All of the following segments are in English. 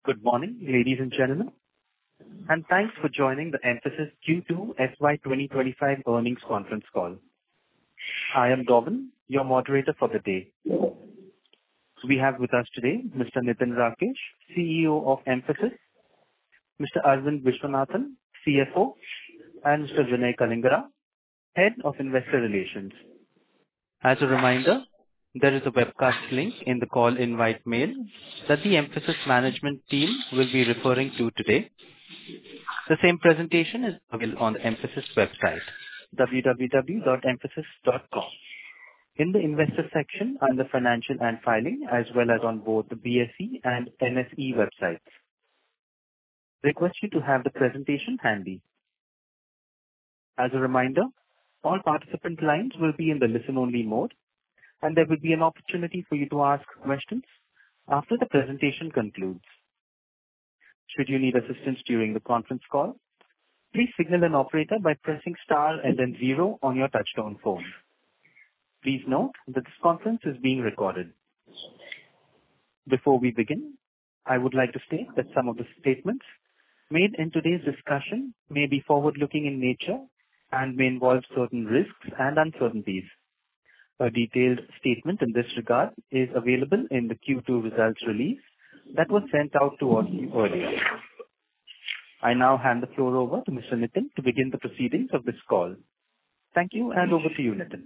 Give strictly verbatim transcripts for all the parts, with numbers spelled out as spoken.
Good morning, ladies and gentlemen, and thanks for joining the Mphasis Q two F Y twenty twenty-five earnings conference call. I am Govind, your moderator for the day. We have with us today Mister Nitin Rakesh, C E O of Mphasis, Mister Aravind Viswanathan, C F O, and Mister Vinay Kalingara, Head of Investor Relations. As a reminder, there is a webcast link in the call invite mail that the Mphasis management team will be referring to today. The same presentation is available on the Mphasis website, w w w dot mphasis dot com, in the investor section under financial and filing, as well as on both the B S E and N S E websites. Request you to have the presentation handy. As a reminder, all participant lines will be in the listen-only mode, and there will be an opportunity for you to ask questions after the presentation concludes. Should you need assistance during the conference call, please signal an operator by pressing star and then zero on your touchtone phone. Please note that this conference is being recorded. Before we begin, I would like to state that some of the statements made in today's discussion may be forward-looking in nature and may involve certain risks and uncertainties. A detailed statement in this regard is available in the Q two results release that was sent out to all you earlier. I now hand the floor over to Mister Nitin to begin the proceedings of this call. Thank you, and over to you, Nitin.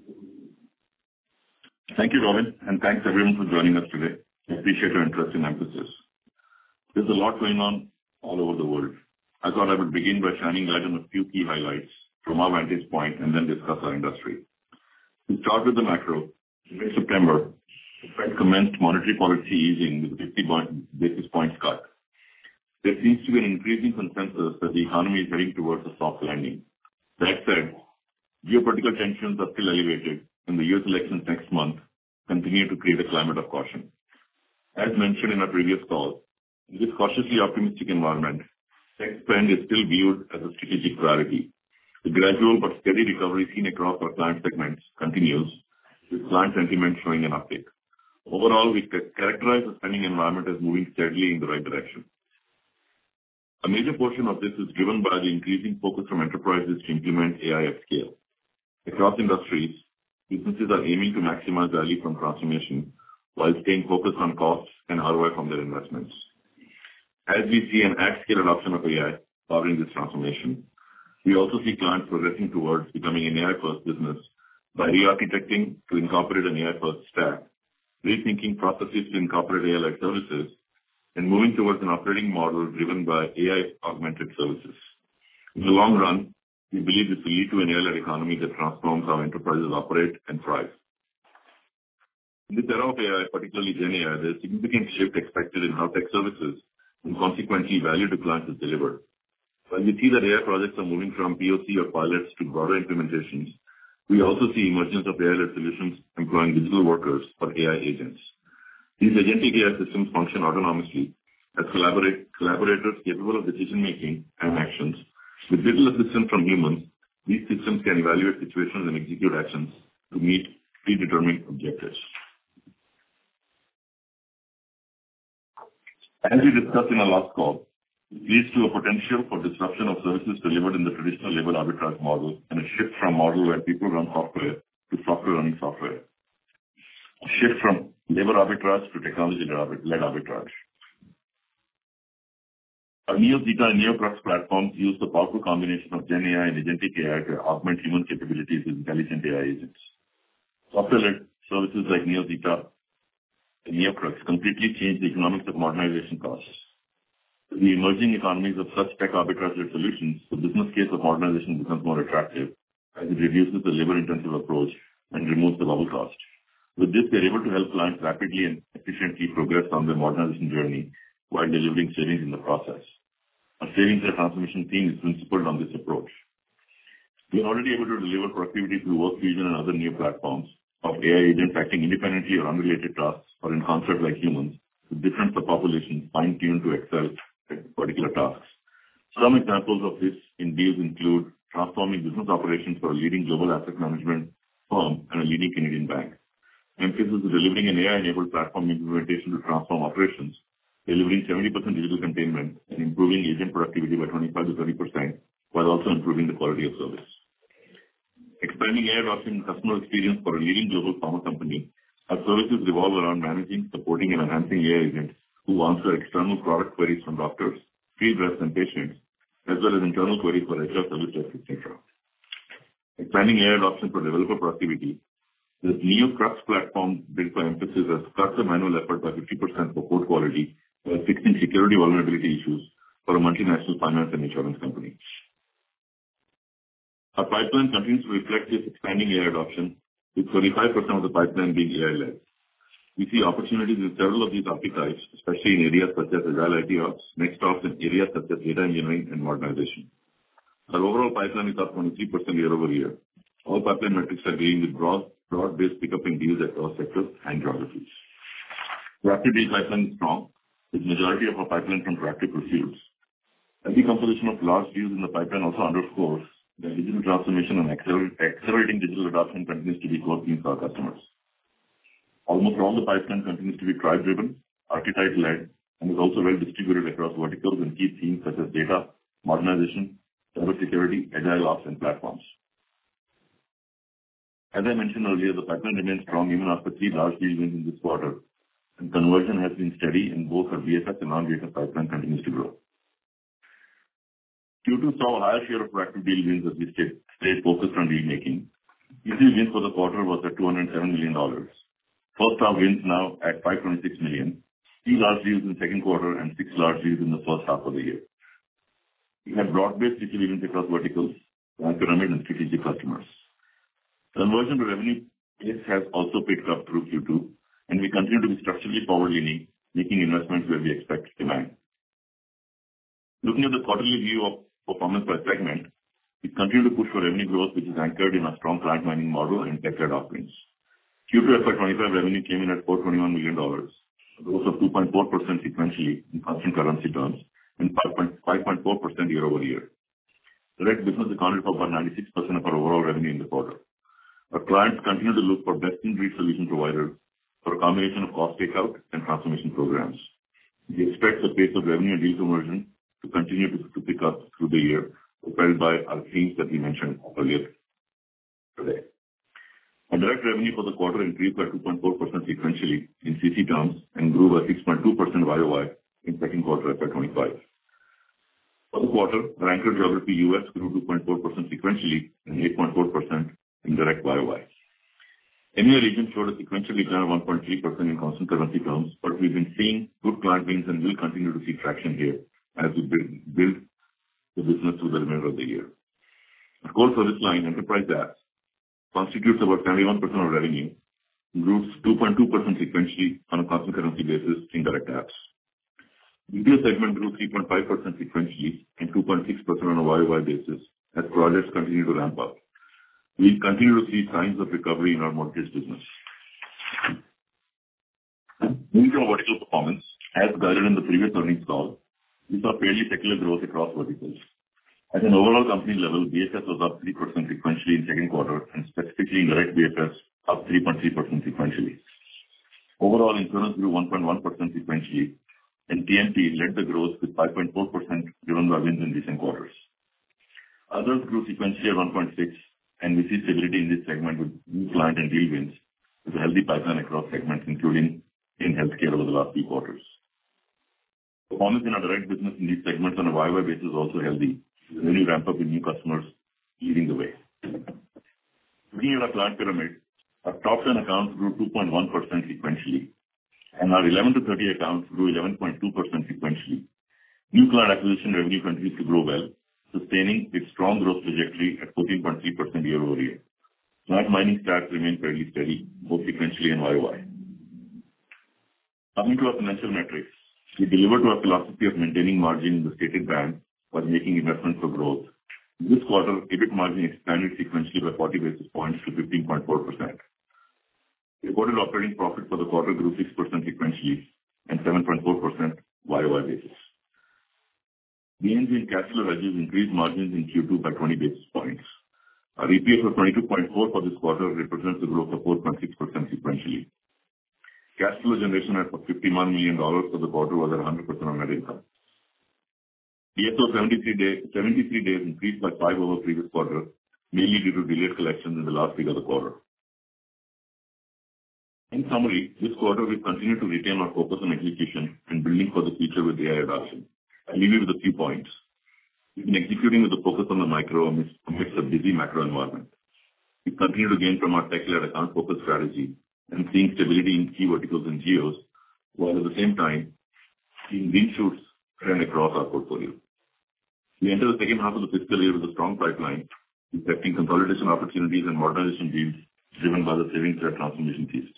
Thank you, Robin, and thanks everyone for joining us today. I appreciate your interest in Mphasis. There's a lot going on all over the world. I thought I would begin by shining light on a few key highlights from our vantage point and then discuss our industry. To start with the macro, in mid-September, the Fed commenced monetary policy easing with a fifty basis points cut. There seems to be an increasing consensus that the economy is heading towards a soft landing. That said, geopolitical tensions are still elevated, and the U S elections next month continue to create a climate of caution. As mentioned in our previous call, in this cautiously optimistic environment, tech spend is still viewed as a strategic priority. The gradual but steady recovery seen across our client segments continues, with client sentiment showing an uptick. Overall, we characterize the spending environment as moving steadily in the right direction. A major portion of this is driven by the increasing focus from enterprises to implement A I at scale. Across industries, businesses are aiming to maximize value from transformation while staying focused on costs and R O I from their investments. As we see an at-scale adoption of A I powering this transformation, we also see clients progressing towards becoming an A I-first business by re-architecting to incorporate an A I-first stack, rethinking processes to incorporate A I-like services, and moving towards an operating model driven by A I-augmented services. In the long run, we believe this will lead to an A I-led economy that transforms how enterprises operate and thrive. In this era of A I, particularly Gen A I, there is a significant shift expected in how tech services and consequently value to clients is delivered. While we see that A I projects are moving from P O C or pilots to broader implementations, we also see emergence of A I-led solutions employing digital workers or A I agents. These agentic A I systems function autonomously as collaborate, collaborators capable of decision-making and actions. With little assistance from humans, these systems can evaluate situations and execute actions to meet predetermined objectives. As we discussed in our last call, it leads to a potential for disruption of services delivered in the traditional labor arbitrage model and a shift from a model where people run software to software running software. A shift from labor arbitrage to technology-led arbitrage. Our NeoZeta and NeoCrux platforms use the powerful combination of Gen A I and agentic A I to augment human capabilities with intelligent A I agents. Software-led services like NeoZeta and NeoCrux completely change the economics of modernization costs. The emerging economies of such tech arbitrage solutions, the business case of modernization becomes more attractive as it reduces the labor-intensive approach and removes the bubble cost. With this, we are able to help clients rapidly and efficiently progress on their modernization journey while delivering savings in the process. Our savings-led transformation team is principled on this approach. We are already able to deliver productivity through WorkFusion and other new platforms of A I agents acting independently or unrelated tasks or in concert like humans, with different subpopulations fine-tuned to excel at particular tasks. Some examples of this in deals include transforming business operations for a leading global asset management firm and a leading Canadian bank. Mphasis is delivering an A I-enabled platform implementation to transform operations delivering seventy percent digital containment and improving agent productivity by twenty-five to thirty percent, while also improving the quality of service. Expanding A I adoption and customer experience for a leading global pharma company, our services revolve around managing, supporting, and enhancing A I agents who answer external product queries from doctors, field reps, and patients, as well as internal queries for H R service desk, et cetera. Expanding A I adoption for developer productivity, this Neo Crux platform built by Mphasis has cut the manual effort by fifty percent for code quality while fixing security vulnerability issues for a multinational finance and insurance company. Our pipeline continues to reflect this expanding A I adoption, with thirty-five percent of the pipeline being A I-led. We see opportunities in several of these archetypes, especially in areas such as Agile I T Ops, NextOps, and areas such as data engineering and modernization. Our overall pipeline is up twenty-three percent year-over-year. All pipeline metrics are growing with broad, broad-based pickup in deals across sectors and geographies. Proactive deal pipeline is strong, with majority of our pipeline from proactive pursuits. Healthy composition of large deals in the pipeline also underscores that digital transformation and accelerating digital adoption continues to be core themes for our customers. Almost all the pipeline continues to be tribe-driven, archetype-led, and is also well distributed across verticals and key themes such as data, modernization, cybersecurity, agile ops, and platforms. As I mentioned earlier, the pipeline remains strong even after three large deal wins in this quarter, and conversion has been steady in both our B F S and non-B F S pipeline continues to grow. Q two saw a higher share of proactive deal wins as we stayed, stayed focused on deal making. T C V wins for the quarter was at two hundred seven million dollars. First half wins now at five hundred twenty-six million dollars. Three large deals in the second quarter and six large deals in the first half of the year. We have broad-based T C V wins across verticals, pyramid, and strategic customers. Conversion to revenue pace has also picked up through Q two, and we continue to be structurally forward-leaning, making investments where we expect demand. Looking at the quarterly view of performance by segment, we continue to push for revenue growth, which is anchored in our strong client mining model and tech-led offerings. Q two F Y twenty-five revenue came in at four hundred twenty-one million dollars, a growth of two point four percent sequentially in constant currency terms and five point four percent year-over-year. Direct business accounted for about ninety-six percent of our overall revenue in the quarter. Our clients continue to look for best-in-breed solution providers for a combination of cost takeout and transformation programs. We expect the pace of revenue and deal conversion to continue to, to pick up through the year, propelled by our themes that we mentioned earlier today. Our direct revenue for the quarter increased by two point four percent sequentially in C C terms and grew by six point two percent Y O Y in second quarter F Y twenty-five. For the quarter, our anchor geography U S grew two point four percent sequentially and eight point four percent in direct Y O Y. E M E A region showed a sequential decline of one point three percent in constant currency terms, but we've been seeing good client wins and will continue to see traction here as we build, build the business through the remainder of the year. Our core service line, enterprise apps, constitutes about seventy-one percent of revenue, grew two point two percent sequentially on a constant currency basis in direct apps. B P O segment grew three point five percent sequentially and two point six percent on a Y O Y basis as projects continue to ramp up. We continue to see signs of recovery in our mortgage business. Moving to our vertical performance, as guided in the previous earnings call, we saw fairly secular growth across verticals. At an overall company level, B F S was up three percent sequentially in second quarter, and specifically in direct B F S, up three point three percent sequentially. Overall, insurance grew one point one percent sequentially, and T M T led the growth with five point four percent driven by wins in recent quarters. Others grew sequentially at one point six, and we see stability in this segment with new client and deal wins, with a healthy pipeline across segments, including in healthcare over the last few quarters. Performance in our direct business in these segments on a Y O Y basis is also healthy, with revenue ramp up with new customers leading the way. Looking at our client pyramid, our top ten accounts grew two point one percent sequentially, and our eleven to thirty accounts grew eleven point two percent sequentially. New client acquisition revenue continues to grow well, sustaining its strong growth trajectory at fourteen point three percent year-over-year. Client mining stats remain fairly steady, both sequentially and Y O Y. Coming to our financial metrics, we deliver to our philosophy of maintaining margin in the stated band while making investments for growth. This quarter, EBIT margin expanded sequentially by forty basis points to fifteen point four percent. Reported operating profit for the quarter grew six percent sequentially and seven point four percent Y O Y basis. Gains in cash flow hedges increased margins in Q two by twenty basis points. Our E P S of twenty-two point four for this quarter represents a growth of four point six percent sequentially. Cash flow generation at fifty-one million dollars for the quarter was at one hundred percent of net income. D S O seventy-three days increased by five over previous quarter, mainly due to delayed collections in the last week of the quarter. In summary, this quarter we continue to retain our focus on execution and building for the future with A I adoption. I'll leave you with a few points. We've been executing with a focus on the micro amidst a busy macro environment. We continue to gain from our tech-led account focus strategy and seeing stability in key verticals and geos, while at the same time seeing green shoots trend across our portfolio. We enter the second half of the fiscal year with a strong pipeline, reflecting consolidation opportunities and modernization deals driven by the savings-led transformation thesis.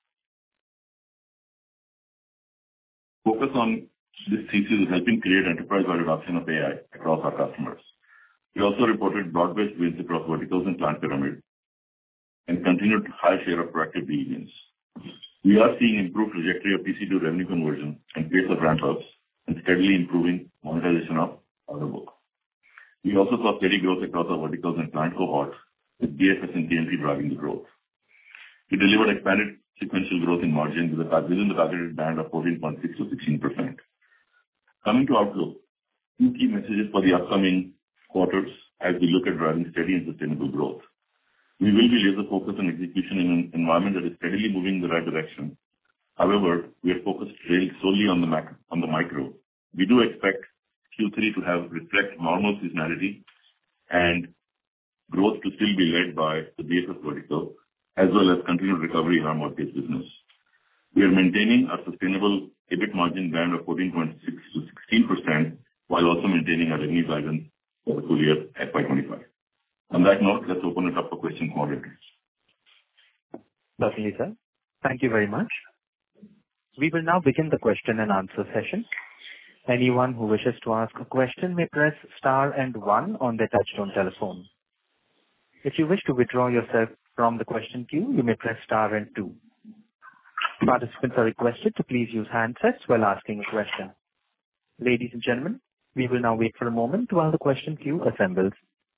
Focus on this thesis is helping create enterprise-wide adoption of A I across our customers. We also reported broad-based wins across verticals and client pyramid and continued high share of proactive deal wins. We are seeing improved trajectory of T C to revenue conversion and pace of ramp-ups and steadily improving monetization of order book. We also saw steady growth across our verticals and client cohorts, with B F S and T M T driving the growth. We delivered expanded sequential growth in margin within the targeted band of fourteen point six to sixteen percent. Coming to outlook, two key messages for the upcoming quarters as we look at driving steady and sustainable growth. We will be laser focused on execution in an environment that is steadily moving in the right direction. However, we are focused really solely on the macro, on the micro. We do expect Q three to have reflect normal seasonality and growth to still be led by the B F S vertical, as well as continued recovery in our mortgage business. We are maintaining our sustainable EBIT margin band of fourteen point six to sixteen percent, while also maintaining our revenue guidance for the full year F Y twenty-five. On that note, let's open it up for questions from moderators. Lovely, sir. Thank you very much. We will now begin the question and answer session. Anyone who wishes to ask a question may press star and one on their touchtone telephone. If you wish to withdraw yourself from the question queue, you may press star and two. Participants are requested to please use handsets while asking a question. Ladies and gentlemen, we will now wait for a moment while the question queue assembles.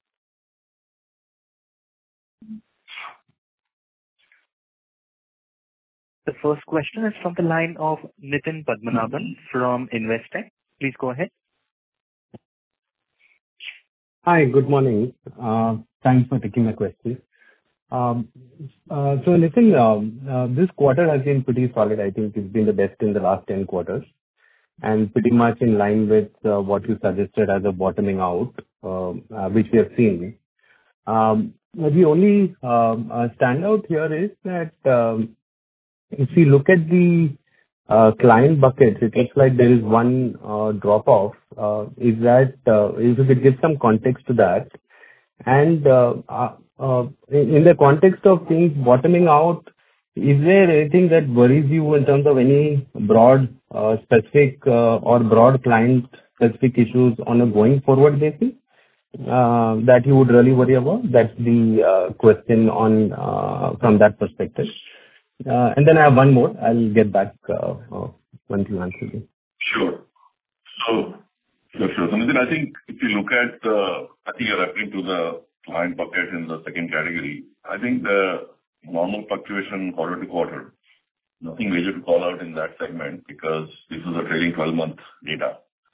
The first question is from the line of Nitin Padmanabhan from Investec. Please go ahead. Hi, good morning. Uh, thanks for taking my question. Um, uh, so Nitin, um, uh, this quarter has been pretty solid. I think it's been the best in the last ten quarters and pretty much in line with uh, what you suggested as a bottoming out, uh, uh, which we have seen. Um, the only um, uh, standout here is that um, if you look at the uh, client buckets, it looks like there is one uh, drop off. Uh, is that uh, if you could give some context to that? And uh, uh, uh, in, in the context of things bottoming out, is there anything that worries you in terms of any broad uh, specific uh, or broad client specific issues on a going forward basis uh, that you would really worry about? That's the uh, question on uh, from that perspective. Uh, and then I have one more. I'll get back uh, uh, once you answer me. Sure. So, sure, sure. So, Nitin, I think if you look at, uh, I think you're referring to the client bucket in the second category. I think the normal fluctuation quarter to quarter, nothing major to call out in that segment because this is a trailing twelve-month data.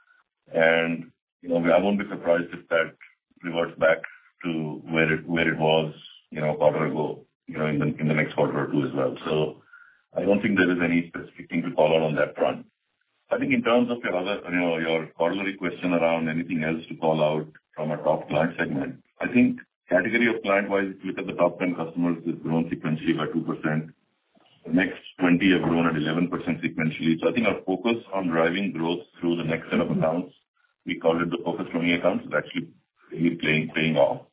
And, you know, I won't be surprised if that reverts back to where it where it was, you know, a quarter ago, you know, in the in the next quarter or two as well. So I don't think there is any specific thing to call out on that front. I think in terms of your other, you know, your corollary question around anything else to call out from a top client segment, I think category of client-wise, if you look at the top ten customers, they've grown sequentially by two percent. The next twenty have grown at eleven percent sequentially. So I think our focus on driving growth through the next set of accounts, we call it the focus from accounts, is actually really playing, paying off.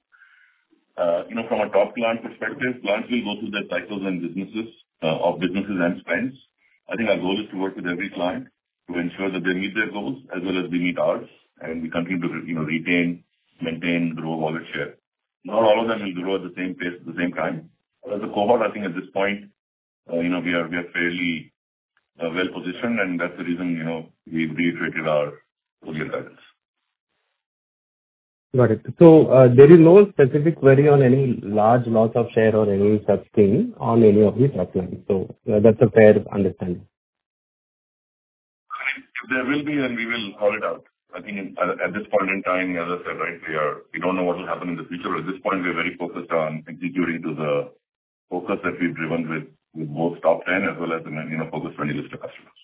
Uh, you know, from a top client perspective, clients will go through their cycles and businesses, uh, of businesses and spends. I think our goal is to work with every client to ensure that they meet their goals as well as we meet ours, and we continue to, you know, retain, maintain, grow wallet share. Not all of them will grow at the same pace at the same time. But as a cohort, I think at this point, uh, you know, we are we are fairly uh, well positioned, and that's the reason, you know, we've reiterated our full year guidance. Got it. So, uh, there is no specific query on any large loss of share or any such thing on any of these lines. So, uh, that's a fair understanding. If there will be, then we will call it out. I think in, at, at this point in time, as I said, right, we are, we don't know what will happen in the future. At this point, we are very focused on executing to the focus that we've driven with, with both top ten as well as, you know, focus twenty list of customers.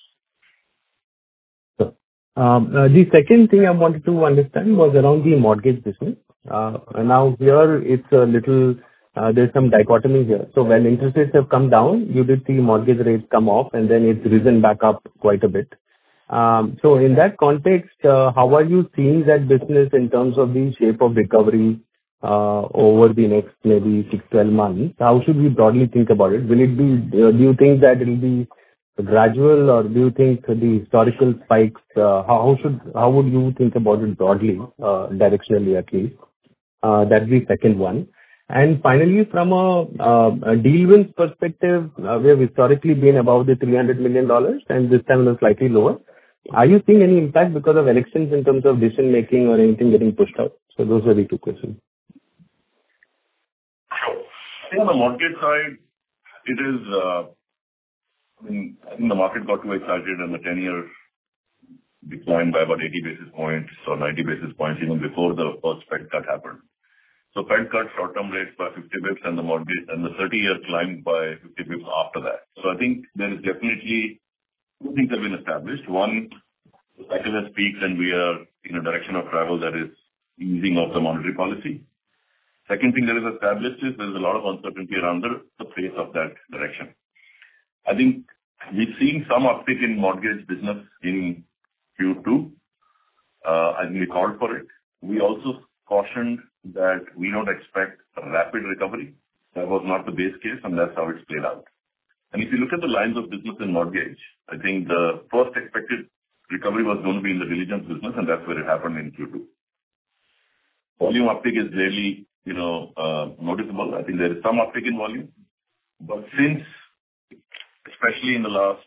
Um, uh, The second thing I wanted to understand was around the mortgage business. Uh, Now here it's a little, uh, there's some dichotomy here. So when interest rates have come down, you did see mortgage rates come off, and then it's risen back up quite a bit. Um, So in that context, uh, how are you seeing that business in terms of the shape of recovery uh, over the next maybe six, twelve months? How should we broadly think about it? Will it be, uh, do you think that it will be gradual, or do you think the historical spikes, uh, how should, how would you think about it broadly, uh, directionally at least? Uh, That's the second one. And finally, from a uh, a deal wins perspective, uh, we have historically been above the three hundred million dollars, and this time it was slightly lower. Are you seeing any impact because of elections in terms of decision-making or anything getting pushed out? So those are the two questions. Sure. I think on the mortgage side, it is, uh, I mean, I think the market got too excited and the ten-year declined by about eighty basis points or ninety basis points even before the first Fed cut happened. So Fed cut short-term rates by fifty bips and the mortgage and the thirty-year climbed by fifty bips after that. So I think there is definitely two things have been established. One, the cycle has peaked and we are in a direction of travel that is easing of the monetary policy. Second thing that is established is there is a lot of uncertainty around the, the pace of that direction. I think we've seen some uptick in mortgage business in Q two. Uh, I think we called for it. We also cautioned that we don't expect a rapid recovery. That was not the base case, and that's how it's played out. And if you look at the lines of business in mortgage, I think the first expected recovery was going to be in the diligence business, and that's where it happened in Q two. Volume uptick is really, you know, uh, noticeable. I think there is some uptick in volume, but since, especially in the last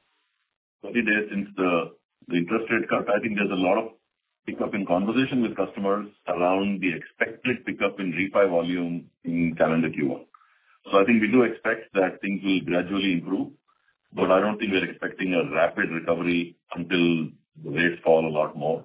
thirty days since the, the interest rate cut, I think there's a lot of pickup in conversation with customers around the expected pickup in refi volume in calendar Q one. So I think we do expect that things will gradually improve, but I don't think we're expecting a rapid recovery until the rates fall a lot more.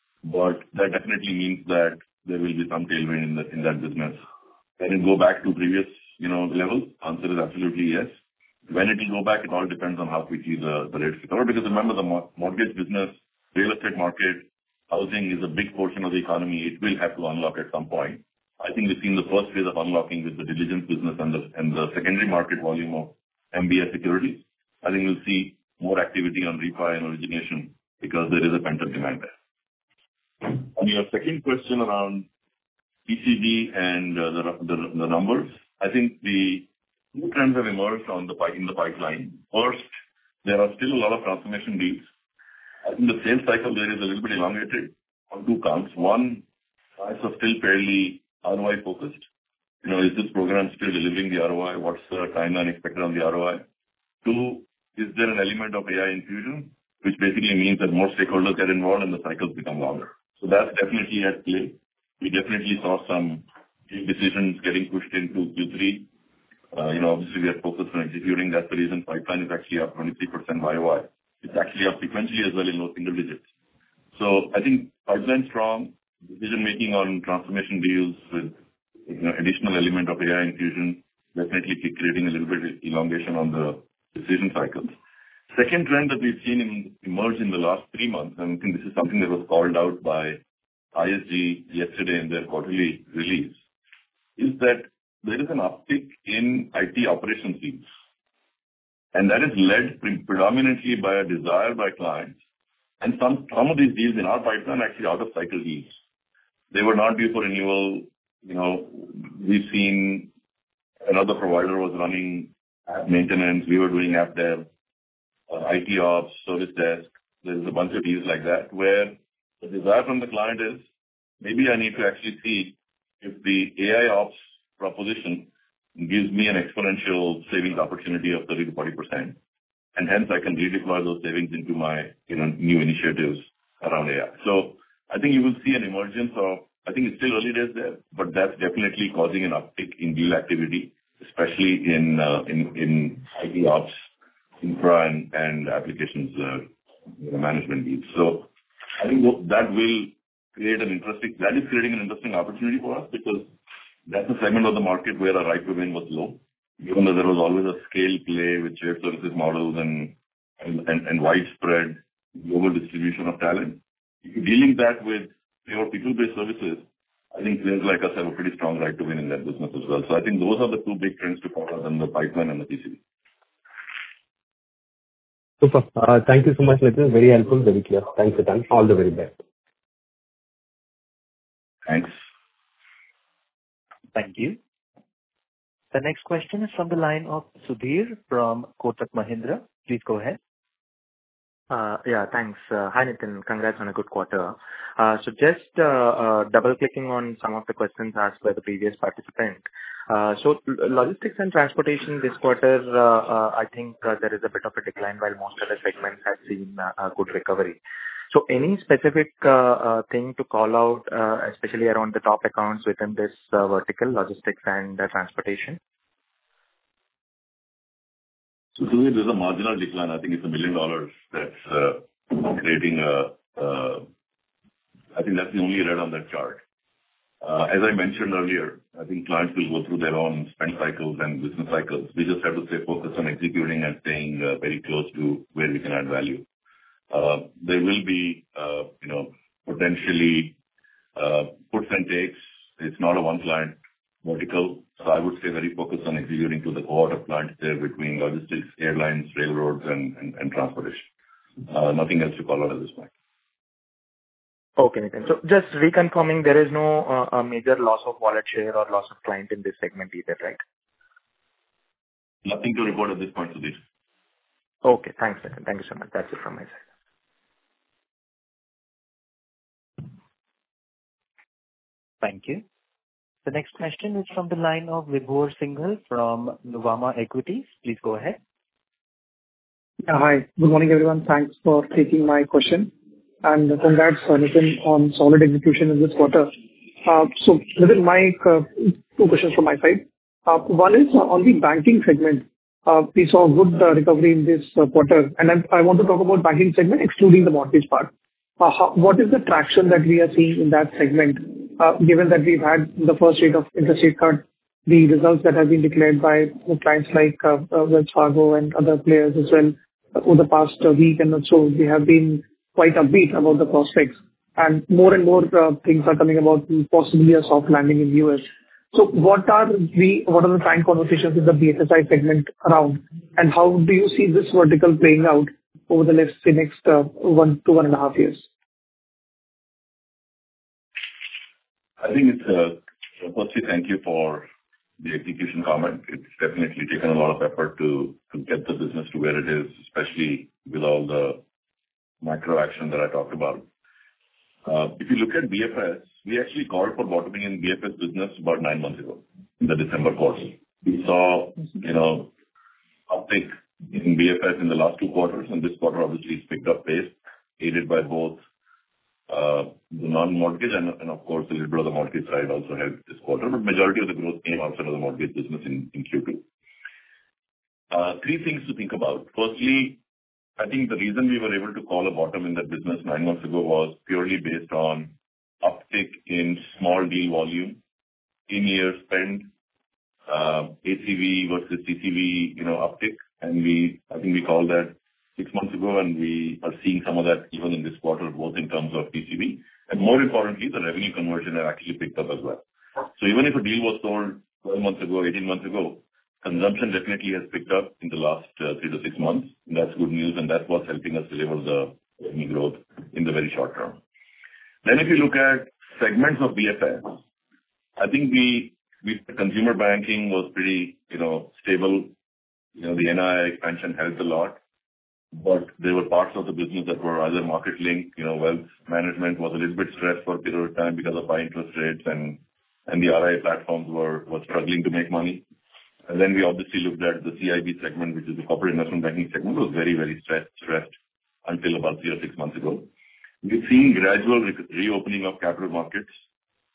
But that definitely means that there will be some tailwind in, the, in that business. Can it go back to previous, you know, levels? Answer is absolutely yes. When it will go back, it all depends on how quickly the, the rates recover. Because remember, the mortgage business, real estate market, housing is a big portion of the economy. It will have to unlock at some point. I think we've seen the first phase of unlocking with the diligence business and the, and the secondary market volume of M B S securities. I think we'll see more activity on refi and origination because there is a pent-up demand there. On your second question around P C B and uh, the, the, the numbers, I think the two trends have emerged on the in the pipeline. First, there are still a lot of transformation deals. I think the sales cycle there is a little bit elongated on two counts. One, clients are still fairly R O I focused. You know, is this program still delivering the R O I? What's the timeline expected on the R O I? Two, is there an element of A I infusion, which basically means that more stakeholders get involved and the cycles become longer. So that's definitely at play. We definitely saw some decisions getting pushed into Q three. Uh, you know, obviously we are focused on executing. That's the reason pipeline is actually up twenty-three percent Y O Y. It's actually up sequentially as well in low single digits. So I think pipeline strong, decision making on transformation deals with, you know, additional element of A I infusion, definitely creating a little bit of elongation on the decision cycles. Second trend that we've seen in, emerge in the last three months, and I think this is something that was called out by I S G yesterday in their quarterly release, is that there is an uptick in I T operations teams. And that is led pre- predominantly by a desire by clients. And some, some of these deals in our pipeline are actually out of cycle deals. They were not due for renewal. You know, we've seen another provider was running app maintenance. We were doing app dev, uh, I T ops, service desk. There's a bunch of deals like that where the desire from the client is, maybe I need to actually see if the A I ops proposition gives me an exponential savings opportunity of thirty to forty percent. And hence I can redeploy those savings into my, you know, new initiatives around A I. So I think you will see an emergence of I think it's still early days there, but that's definitely causing an uptick in deal activity, especially in uh, in in I T ops, infra, and, and applications uh, management deals. So I think that will create an interesting. That is creating an interesting opportunity for us because that's a segment of the market where our right to win was low, given that there was always a scale play with shared services models and and, and, and widespread global distribution of talent. If you're dealing that with your people-based services, I think players like us have a pretty strong right to win in that business as well. So I think those are the two big trends to follow in the pipeline and the T C V. Super. Uh, thank you so much, Nitin. Very helpful, very clear. Thanks, Nitin. All the very best. Thanks. Thank you. The next question is from the line of Sudhir from Kotak Mahindra. Please go ahead. Uh, yeah, thanks. Uh, hi, Nitin. Congrats on a good quarter. Uh, so just uh, uh, double-clicking on some of the questions asked by the previous participant. Uh, so logistics and transportation this quarter, uh, uh, I think uh, there is a bit of a decline while most of the segments have seen uh, a good recovery. So any specific uh, uh, thing to call out, uh, especially around the top accounts within this uh, vertical, logistics and uh, transportation? So Sudhir, there's a marginal decline. I think it's a million dollars that's uh, creating a, uh, I think that's the only red on that chart. Uh, as I mentioned earlier, I think clients will go through their own spend cycles and business cycles. We just have to stay focused on executing and staying uh, very close to where we can add value. Uh, there will be, uh, you know, potentially uh, puts and takes. It's not a one client vertical. So I would stay very focused on executing to the cohort of clients there between logistics, airlines, railroads, and, and, and transportation. Uh, nothing else to call out at this point. Okay, Nitin. So just reconfirming, there is no uh, a major loss of wallet share or loss of client in this segment either, right? Nothing to report at this point, Sudhir. Okay, thanks, Nitin. Thank you so much. That's it from my side. Thank you. The next question is from the line of Vibhor Singhal from Nuvama Equities. Please go ahead. Yeah, hi. Good morning, everyone. Thanks for taking my question. And congrats, Nitin, on solid execution in this quarter. Uh, so, Nitin, my uh, two questions from my side. Uh, one is uh, on the banking segment. Uh, we saw good uh, recovery in this uh, quarter. And I, I want to talk about banking segment excluding the mortgage part. Uh, how, what is the traction that we are seeing in that segment? Uh, given that we've had the first rate of interest rate cut, the results that have been declared by clients like uh, uh, Wells Fargo and other players as well uh, over the past uh, week and so, they have been quite upbeat about the prospects. And more and more uh, things are coming about possibly a soft landing in the U S. So what are the what are the frank conversations in the B F S I segment around, and how do you see this vertical playing out over the next, say, next uh, one to one and a half years? I think it's, uh, firstly, thank you for the execution comment. It's definitely taken a lot of effort to, to get the business to where it is, especially with all the macro action that I talked about. Uh, if you look at B F S, we actually called for bottoming in B F S business about nine months ago in the December quarter. We saw, you know, uptick in B F S in the last two quarters, and this quarter obviously is picked up pace, aided by both Uh, the non-mortgage and, and of course, a little bit of the mortgage side also helped this quarter, but majority of the growth came outside of the mortgage business in, in Q two. Uh, three things to think about. Firstly, I think the reason we were able to call a bottom in that business nine months ago was purely based on uptick in small deal volume, in-year spend, uh, A C V versus C C V, you know, uptick, and we, I think we called that six months ago, and we are seeing some of that even in this quarter, both in terms of T C V, and more importantly, the revenue conversion have actually picked up as well. So even if a deal was sold twelve months ago, eighteen months ago, consumption definitely has picked up in the last uh, three to six months. And that's good news, and that's what's helping us deliver the revenue growth in the very short term. Then if you look at segments of B F S, I think we, we consumer banking was pretty, you know, stable. You know, the N I I expansion helped a lot. But there were parts of the business that were either market linked, you know, wealth management was a little bit stressed for a period of time because of high interest rates, and, and the R I platforms were, were struggling to make money. And then we obviously looked at the C I B segment, which is the corporate investment banking segment, was very, very stressed, stressed until about three or six months ago. We've seen gradual re- reopening of capital markets.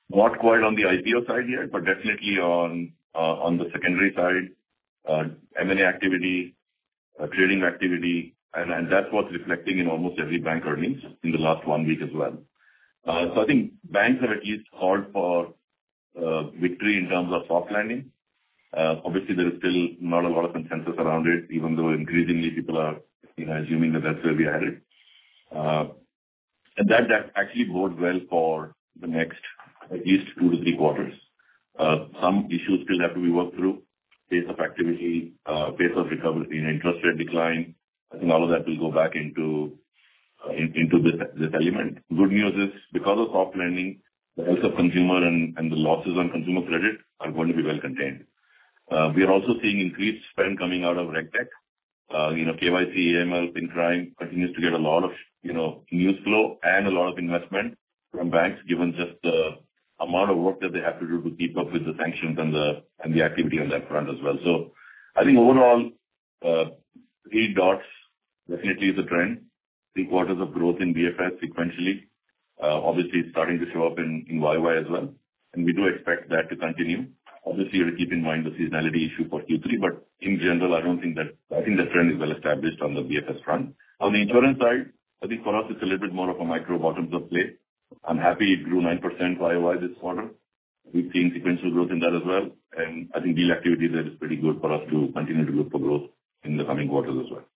Not quite on the I P O side yet, but definitely on uh, on the secondary side, uh, M and A activity, uh, trading activity, and, and that's what's reflecting in almost every bank earnings in the last one week as well. Uh, so I think banks have at least called for uh, victory in terms of soft landing. Uh, obviously, there is still not a lot of consensus around it, even though increasingly people are, you know, assuming that that's where we are headed. Uh, and that, that actually bodes well for the next at least two to three quarters. Uh, some issues still have to be worked through. Pace of activity, uh, pace of recovery, you know, interest rate decline. I think all of that will go back into uh, in, into this, this element. Good news is because of soft landing, the health of consumer and, and the losses on consumer credit are going to be well contained. Uh, we are also seeing increased spend coming out of RegTech. Uh, you know, K Y C, A M L, FinCrime continues to get a lot of, you know, news flow and a lot of investment from banks, given just the amount of work that they have to do to keep up with the sanctions and the and the activity on that front as well. So I think overall, uh, three dots definitely is a trend. Three quarters of growth in B F S sequentially. Uh, obviously, it's starting to show up in, in Y Y as well. And we do expect that to continue. Obviously, you have to keep in mind the seasonality issue for Q three, but in general, I don't think that, I think the trend is well established on the B F S front. On the insurance side, I think for us, it's a little bit more of a micro bottoms-up play. I'm happy it grew nine percent Y O Y this quarter. We've seen sequential growth in that as well, and I think deal activity there is pretty good for us to continue to look for growth in the coming quarters as well.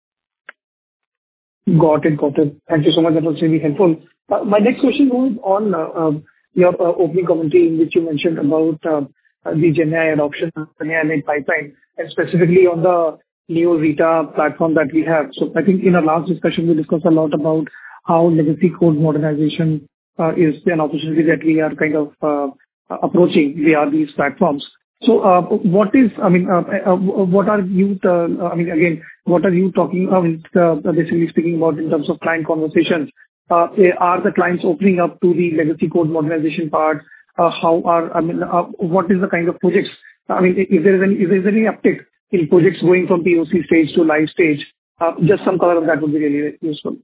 Got it. Got it. Thank you so much. That was really helpful. Uh, My next question was on uh, uh, your uh, opening commentary, in which you mentioned about uh, uh, the GenAI adoption, GenAI pipeline, and specifically on the Neo Zeta platform that we have. So I think in our last discussion, we discussed a lot about how legacy code modernization uh, is an opportunity that we are kind of uh, approaching via these platforms. So, uh, what is, I mean, uh, uh, what are you, uh, I mean, again, what are you talking, I mean, uh, basically speaking about in terms of client conversations? Uh, Are the clients opening up to the legacy code modernization part? Uh, How are, I mean, uh, what is the kind of projects? I mean, if there is any, if there is any uptick in projects going from P O C stage to live stage, uh, just some color on that would be really useful.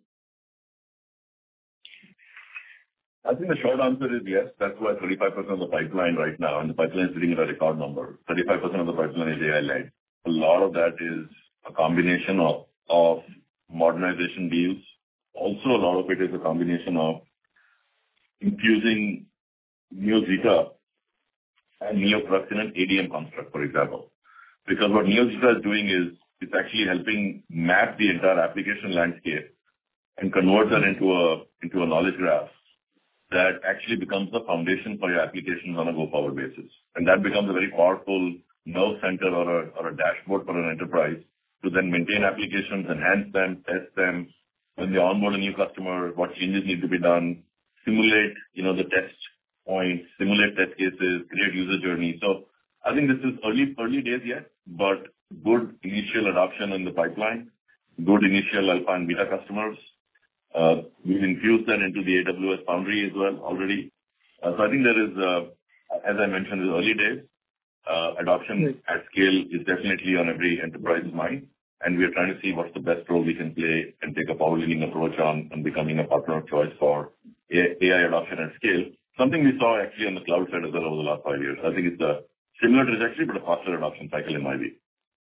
I think the short answer is yes. That's why thirty-five percent of the pipeline right now, and the pipeline is sitting at a record number. thirty-five percent of the pipeline is A I-led. A lot of that is a combination of, of modernization deals. Also, a lot of it is a combination of infusing Neo Zeta and Neo Crux in an A D M construct, for example. Because what Neo Zeta is doing is it's actually helping map the entire application landscape and convert that into a into a knowledge graph that actually becomes the foundation for your applications on a go-forward basis. And that becomes a very powerful nerve center or a, or a dashboard for an enterprise to then maintain applications, enhance them, test them. When they onboard a new customer, what changes need to be done, simulate, you know, the test points, simulate test cases, create user journeys. So I think this is early, early days yet, but good initial adoption in the pipeline, good initial alpha and beta customers. Uh, we've infused that into the A W S Foundry as well already. Uh, so I think there is, uh, as I mentioned, in the early days, uh, adoption right. at scale is definitely on every enterprise's mind. And we are trying to see what's the best role we can play and take a power-leaning approach on, on becoming a partner of choice for A I adoption at scale. Something we saw actually on the cloud side as well over the last five years. I think it's a similar trajectory, but a faster adoption cycle in my view.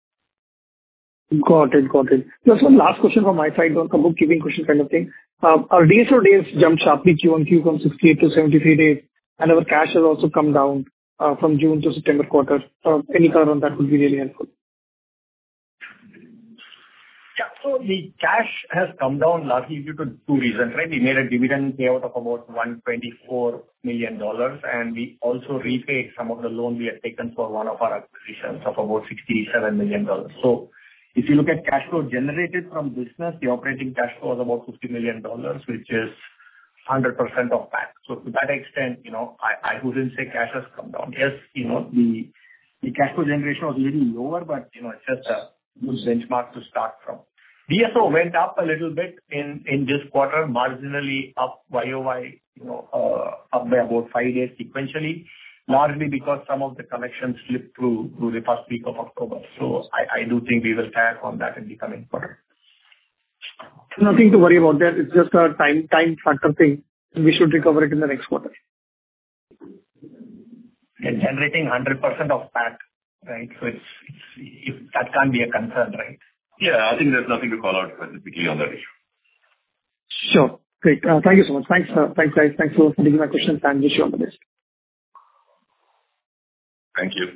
Got it. Got it. Just one last question from my side, on a bookkeeping question kind of thing. Uh, Our D S O days jumped sharply Q on Q from sixty-eight to seventy-three days, and our cash has also come down uh, from June to September quarter. Uh, Any color on that would be really helpful. Yeah. So the cash has come down largely due to two reasons, right? We made a dividend payout of about one hundred twenty-four million dollars, and we also repaid some of the loan we had taken for one of our acquisitions of about sixty-seven million dollars. So if you look at cash flow generated from business, the operating cash flow was about fifty million dollars, which is one hundred percent of that. So to that extent, you know, I, I wouldn't say cash has come down. Yes, you know, the, the cash flow generation was a little lower, but, you know, it's just a good benchmark to start from. D S O went up a little bit in, in this quarter, marginally up Y O Y, you know, uh, up by about five days sequentially, largely because some of the collections slipped through, through the first week of October. So I, I do think we will tag on that in the coming quarter. Nothing to worry about that. It's just a time, time factor thing. We should recover it in the next quarter. we are generating one hundred percent of that, right? So it's, it's if that can't be a concern, right? Yeah, I think there's nothing to call out specifically on that issue. Sure. Great. Uh, Thank you so much. Thanks, uh, thanks, guys. Thanks for taking my questions, and wish you all the best. Thank you.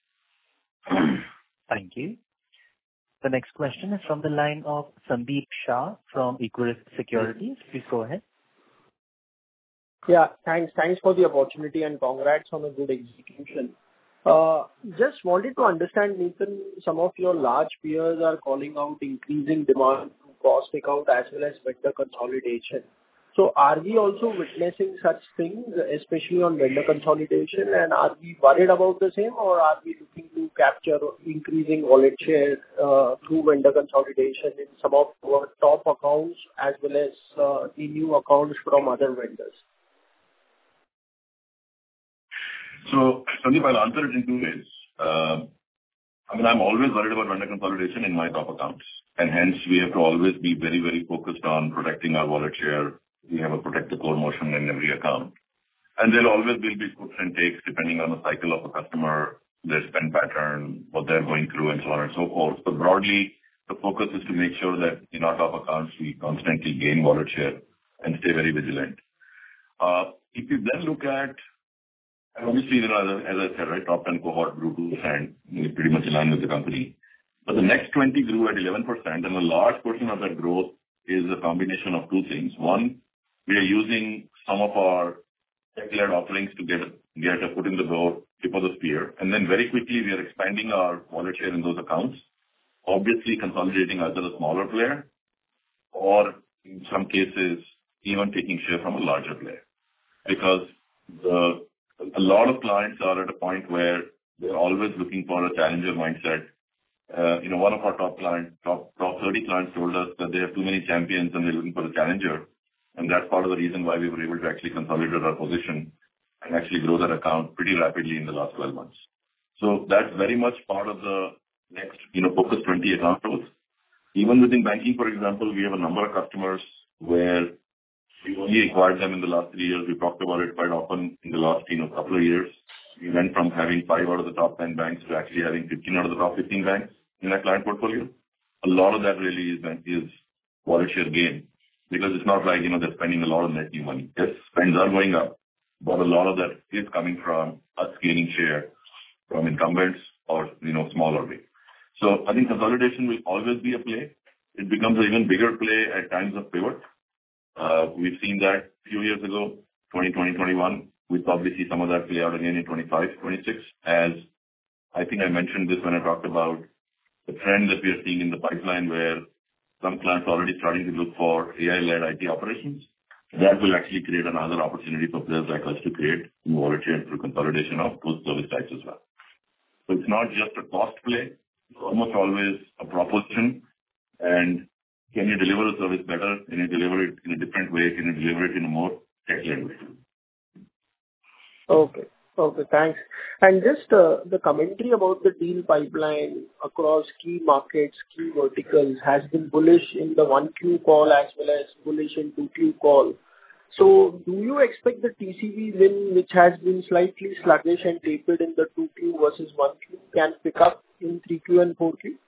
Thank you. The next question is from the line of Sandeep Shah from Equirus Securities. Please go ahead. Yeah, thanks. Thanks for the opportunity and congrats on a good execution. Uh, Just wanted to understand, Nitin, some of your large peers are calling out increasing demand to cost takeout as well as vendor consolidation. So are we also witnessing such things, especially on vendor consolidation, and are we worried about the same, or are we looking to capture increasing wallet share uh, through vendor consolidation in some of our top accounts as well as uh, the new accounts from other vendors? So, Sandeep, I'll answer it in two ways. Uh, I mean, I'm always worried about vendor consolidation in my top accounts, and hence we have to always be very, very focused on protecting our wallet share. We have a protect the core motion in every account. And there always will be puts and takes depending on the cycle of a customer, their spend pattern, what they're going through, and so on and so forth. But broadly, the focus is to make sure that in our top accounts, we constantly gain wallet share and stay very vigilant. Uh, if you then look at, and obviously, you know, as I said, right, top ten cohort grew two percent, pretty much in line with the company. But the next twenty grew at eleven percent, and a large portion of that growth is a combination of two things. One, we are using some of our tech-led offerings to get, get a foot in the door, tip of the spear, and then very quickly we are expanding our wallet share in those accounts, obviously consolidating either a smaller player or in some cases even taking share from a larger player. Because the, a lot of clients are at a point where they're always looking for a challenger mindset. Uh, you know, one of our top clients, top, top thirty clients told us that they have too many champions and they're looking for a challenger. And that's part of the reason why we were able to actually consolidate our position and actually grow that account pretty rapidly in the last twelve months. So that's very much part of the next, you know, focus twenty account growth. Even within banking, for example, we have a number of customers where we only acquired them in the last three years. We talked about it quite often in the last, you know, couple of years. We went from having five out of the top ten banks to actually having fifteen out of the top fifteen banks in our client portfolio. A lot of that really is, is wallet share gain. Because it's not like, you know, they're spending a lot of net new money. Yes, spends are going up, but a lot of that is coming from us gaining share from incumbents or, you know, smaller way. So I think consolidation will always be a play. It becomes an even bigger play at times of pivot. Uh, we've seen that a few years ago, twenty twenty, twenty-one. We'll probably see some of that play out again in twenty-five, twenty-six, as I think I mentioned this when I talked about the trend that we are seeing in the pipeline where some clients are already starting to look for A I-led I T operations. That will actually create another opportunity for players like us to create new wallet share through consolidation of those service types as well. So it's not just a cost play. It's almost always a proposition. And can you deliver the service better? Can you deliver it in a different way? Can you deliver it in a more tech-led way? Okay. Okay, thanks. And just uh, the commentary about the deal pipeline across key markets, key verticals has been bullish in the one Q call as well as bullish in two Q call. So do you expect the T C V win, which has been slightly sluggish and tapered in the two Q versus one Q, can pick up in three Q and four Q?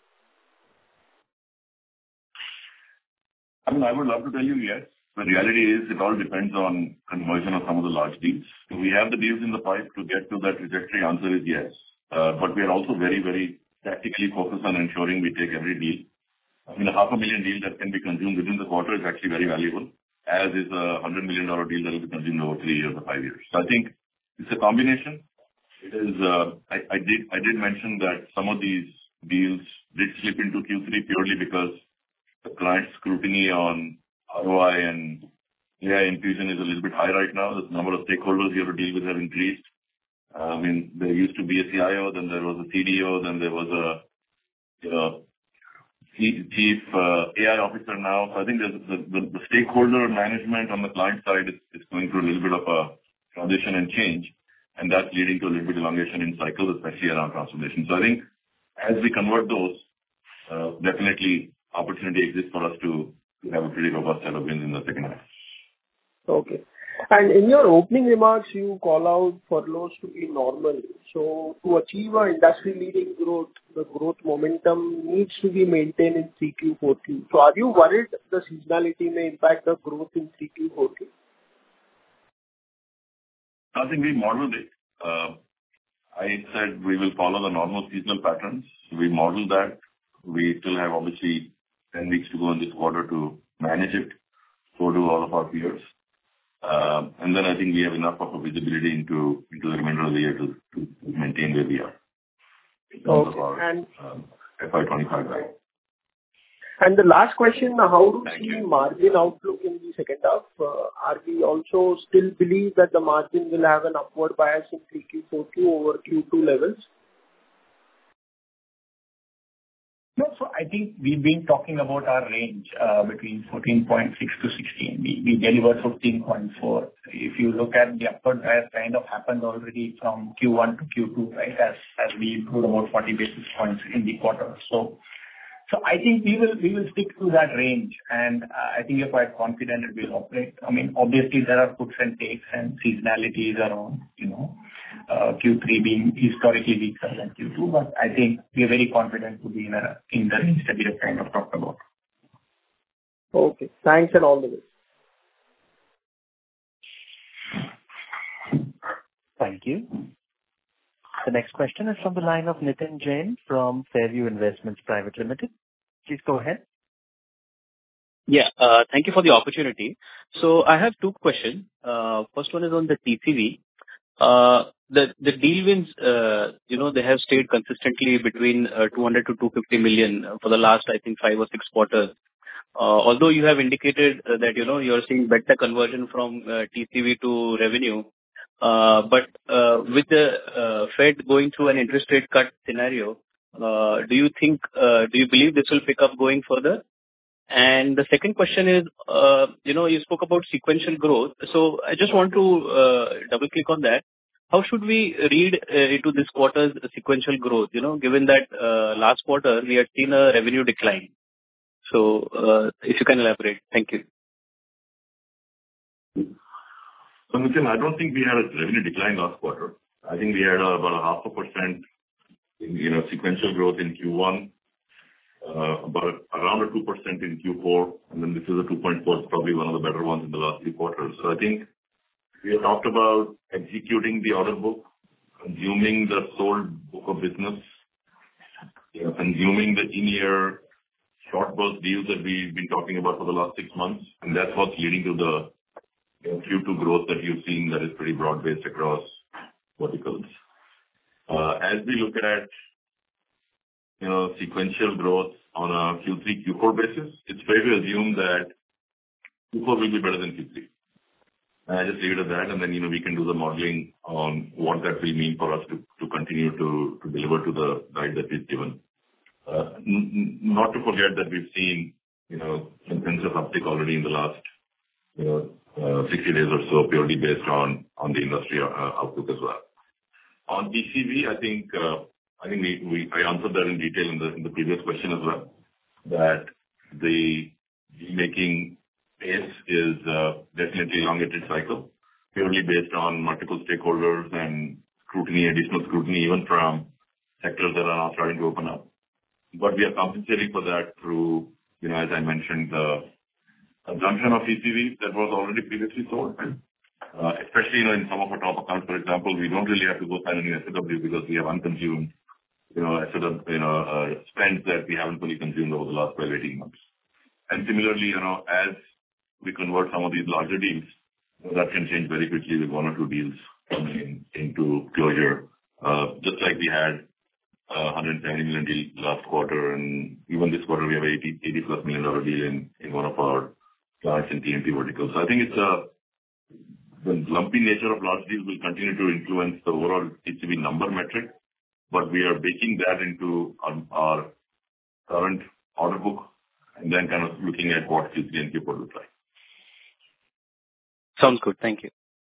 I mean, I would love to tell you yes. The reality is it all depends on conversion of some of the large deals. Do we have the deals in the pipe to get to that trajectory? Answer is yes. Uh, but we are also very, very tactically focused on ensuring we take every deal. I mean, a half a million deal that can be consumed within the quarter is actually very valuable, as is a hundred million dollar deal that will be consumed over three years or five years. So I think it's a combination. It is, uh, I, I did, I did mention that some of these deals did slip into Q three purely because the client scrutiny on R O I and A I infusion is a little bit high right now. The number of stakeholders you have to deal with have increased. Uh, I mean, there used to be a C I O, then there was a C D O, then there was a, you know, chief uh, A I officer now. So I think there's the, the, the stakeholder management on the client side is, is going through a little bit of a transition and change, and that's leading to a little bit elongation in cycles, especially around transformation. So I think as we convert those, uh, definitely opportunity exists for us to to have a pretty robust set of wins in the second half. Okay. And in your opening remarks, you call out furloughs to be normal. So to achieve our industry-leading growth, the growth momentum needs to be maintained in three Q, four Q. So are you worried the seasonality may impact the growth in three Q, four Q? I think we modeled it. Uh, I said we will follow the normal seasonal patterns. We modeled that. We still have obviously ten weeks to go in this quarter to manage it. So do all of our peers. Uh, and then I think we have enough of a visibility into into the remainder of the year to, to maintain where we are in terms Okay. of our And um, F Y twenty-five guide. and the last question, how do Thank you see you. margin outlook in the second half? Uh, Are we also still believe that the margin will have an upward bias in three Q, four Q over Q two levels? No, so I think we've been talking about our range uh, between fourteen point six to sixteen. We we delivered fifteen point four. If you look at the upward bias kind of happened already from Q one to Q two, right, as as we improved about forty basis points in the quarter. So so I think we will we will stick to that range, and uh, I think we're quite confident it will operate. I mean, obviously, there are puts and takes and seasonalities around, you know, uh, Q three being historically weaker than Q two, but I think we are very confident to be in a in the range that we have kind of talked about. Okay. Thanks and all the best. Thank you. The next question is from the line of Nitin Jain from Fairview Investments Private Limited. Please go ahead. Yeah, uh, thank you for the opportunity. So I have two questions. Uh, First one is on the T C V. Uh, The the deal wins, uh, you know, they have stayed consistently between uh, two hundred to two hundred fifty million for the last, I think, five or six quarters. Uh, Although you have indicated uh, that, you know, you're seeing better conversion from uh, T C V to revenue, uh, but uh, with the uh, Fed going through an interest rate cut scenario, uh, do you think, uh, do you believe this will pick up going further? And the second question is, uh, you know, you spoke about sequential growth. So I just want to uh, double-click on that. How should we read uh, into this quarter's sequential growth, you know, given that uh, last quarter we had seen a revenue decline? So uh, if you can elaborate. Thank you. So Nitin, I don't think we had a revenue decline last quarter. I think we had uh, about a half a percent, you know, sequential growth in Q one. Uh, about around a two percent in Q four, and then this is a two point four, probably one of the better ones in the last three quarters. So I think we have talked about executing the order book, consuming the sold book of business, you know, consuming the in-year short burst deals that we've been talking about for the last six months, and that's what's leading to the, you know, Q two growth that you've seen that is pretty broad-based across verticals. Uh, As we look at, you know, sequential growth on a Q three, Q four basis, it's fair to assume that Q four will be better than Q three. And I just leave it at that, and then, you know, we can do the modeling on what that will mean for us to to continue to to deliver to the guide that we've given. Uh, n- n- Not to forget that we've seen, you know, consensus uptick already in the last, you know, uh, sixty days or so, purely based on on the industry uh, outlook as well. On T C V, I think, uh, I think we, we I answered that in detail in the in the previous question as well, that the making pace is uh, definitely elongated cycle, purely based on multiple stakeholders and scrutiny, additional scrutiny, even from sectors that are now starting to open up. But we are compensating for that through, you know, as I mentioned, the consumption of T C V that was already previously sold. Uh, especially, you know, in some of our top accounts, for example, we don't really have to go sign any S O W because we have unconsumed, you know, S O W, you know, uh, spends that we haven't fully consumed over the last twelve, eighteen months. And similarly, you know, as we convert some of these larger deals, that can change very quickly with one or two deals coming in, into closure. Uh, just like we had a one hundred seventy million deal last quarter, and even this quarter we have eighty, eighty plus million dollar deal in, in one of our clients in T M T verticals. So I think it's a, the lumpy nature of large deals will continue to influence the overall T C V number metric, but we are baking that into our, our current order book and then kind of looking at what Q three and Q four look like. Sounds good. Thank you.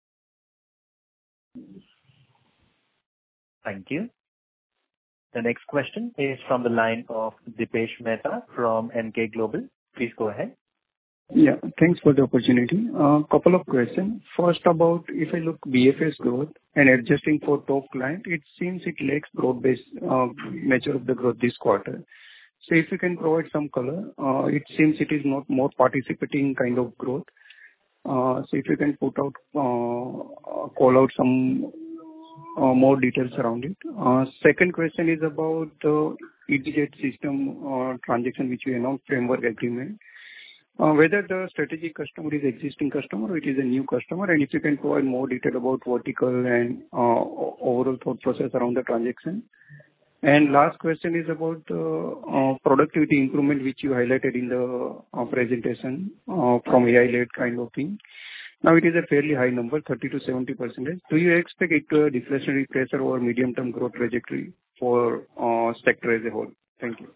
Thank you. The next question is from the line of Dipesh Mehta from Emkay Global. Please go ahead. Yeah, thanks for the opportunity. A couple of questions. First, about if I look B F S growth and adjusting for top client, it seems it lacks broad-based uh, nature of the growth this quarter. So if you can provide some color, uh, it seems it is not more participating kind of growth. Uh, So if you can put out, uh, call out some uh, more details around it. Uh, Second question is about the E D Z system uh, transaction, which we announced framework agreement. Uh, Whether the strategic customer is existing customer or it is a new customer, and if you can provide more detail about vertical and uh, o- overall thought process around the transaction. And last question is about the uh, productivity improvement, which you highlighted in the uh, presentation uh, from A I-led kind of thing. Now, it is a fairly high number, thirty to seventy percent. Do you expect it to a deflationary pressure or medium-term growth trajectory for uh, sector as a whole? Thank you.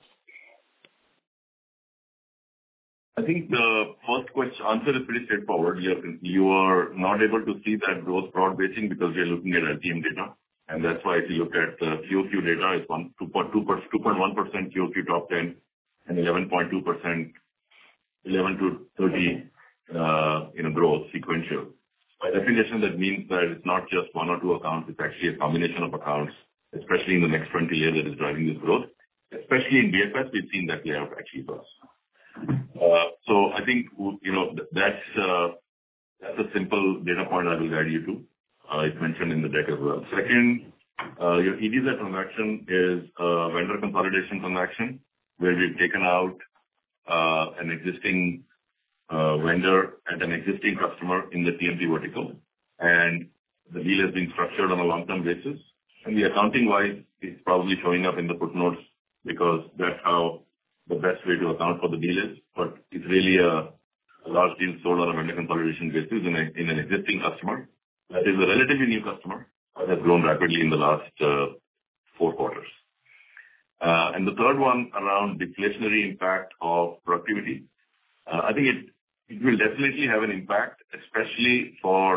I think the first question answer is pretty straightforward. You are, you are not able to see that growth broad basing because we are looking at L T M data. And that's why if you look at the Q O Q data, it's one, two point one percent Q O Q top ten and eleven point two percent, eleven to thirty, uh, you know, growth sequential. By definition, that means that it's not just one or two accounts, it's actually a combination of accounts, especially in the next twenty years, that is driving this growth. Especially in B F S, we've seen that play out actually for us. Uh, So I think, you know, that's uh, that's a simple data point I will guide you to. Uh, It's mentioned in the deck as well. Second, uh, your E D Z transaction is a vendor consolidation transaction, where we've taken out uh, an existing uh, vendor and an existing customer in the T M T vertical, and the deal has been structured on a long-term basis. And the accounting-wise, it's probably showing up in the footnotes because that's how the best way to account for the deal is. But it's really a a large deal sold on a vendor consolidation basis in a- in an existing customer. That is a relatively new customer that has grown rapidly in the last uh, four quarters. Uh, And the third one around deflationary impact of productivity. Uh, I think it it will definitely have an impact, especially for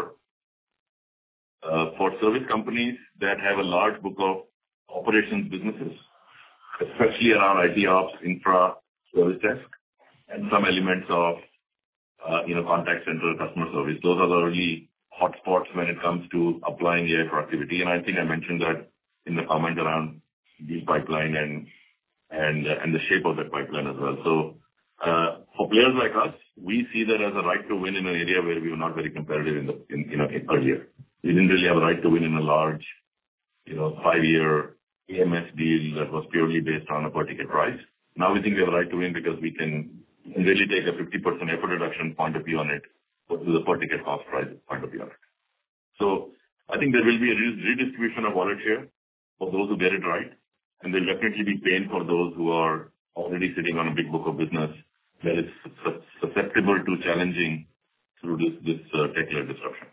uh, for service companies that have a large book of operations businesses, especially around I T ops, infra, service desk, and some elements of uh, you know contact center, customer service. Those are the early hotspots when it comes to applying A I productivity. And I think I mentioned that in the comment around deal pipeline and and uh, and the shape of that pipeline as well. So uh, for players like us, we see that as a right to win in an area where we were not very competitive in the in, you know earlier. We didn't really have a right to win in a large, you know, five-year A M S deal that was purely based on a per ticket price. Now we think we have a right to win because we can really take a fifty percent effort reduction point of view on it, to the per ticket cost price point of view on it. So I think there will be a re- redistribution of wallet share for those who get it right, and there'll definitely be pain for those who are already sitting on a big book of business that is sus- susceptible to challenging through this this uh, tech-led disruption.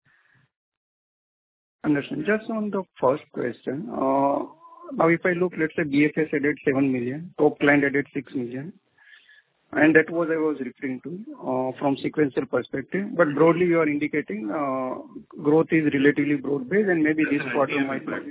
Understand. Just on the first question, uh, now if I look, let's say B F S added seven million, top client added six million, and that was I was referring to uh, from sequential perspective. But broadly, you are indicating uh, growth is relatively broad-based, and maybe this quarter might not.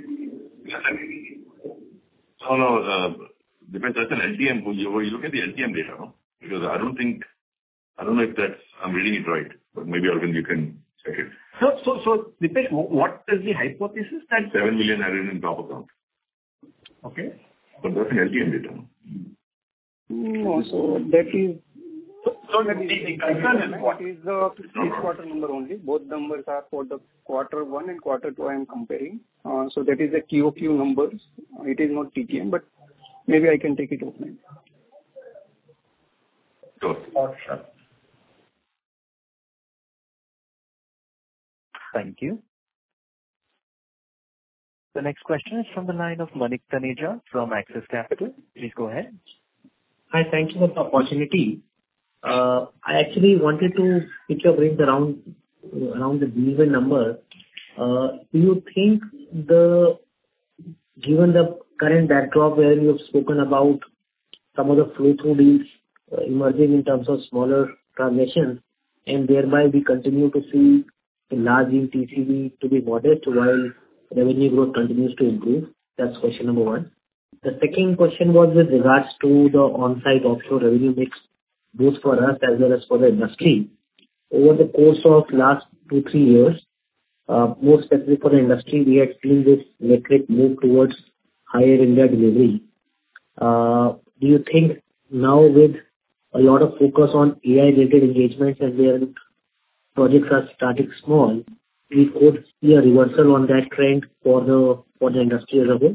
Oh, no, uh, depends. That's an L T M. You you look at the L T M data, no? Because I don't think, I don't know if that's, I'm reading it right, but maybe, Arvind, you can check it. So, so, so Dipesh, what is the hypothesis that seven million added in top account. Okay. But that's an L T M data, no? No, so that is So, so the, the concern is what? It is the this quarter number only. Both numbers are for the quarter one and quarter two I am comparing. Uh, So that is the Q O Q numbers. It is not T T M, but maybe I can take it offline. Sure. Sure. Thank you. The next question is from the line of Manik Taneja from Axis Capital. Please go ahead. Hi, thank you for the opportunity. Uh, I actually wanted to pick your brains around around the deal win number. Uh, Do you think the given the current backdrop where you have spoken about some of the flow-through deals uh, emerging in terms of smaller transactions, and thereby we continue to see the large deal T C V to be modest while revenue growth continues to improve? That's question number one. The second question was with regards to the on-site offshore revenue mix. both for us as well as for the industry. Over the course of last two, three years, uh, more specific for the industry, we had seen this metric move towards higher India delivery. Uh, do you think now with a lot of focus on A I-related engagements and where projects are starting small, we could see a reversal on that trend for the for the industry as a whole?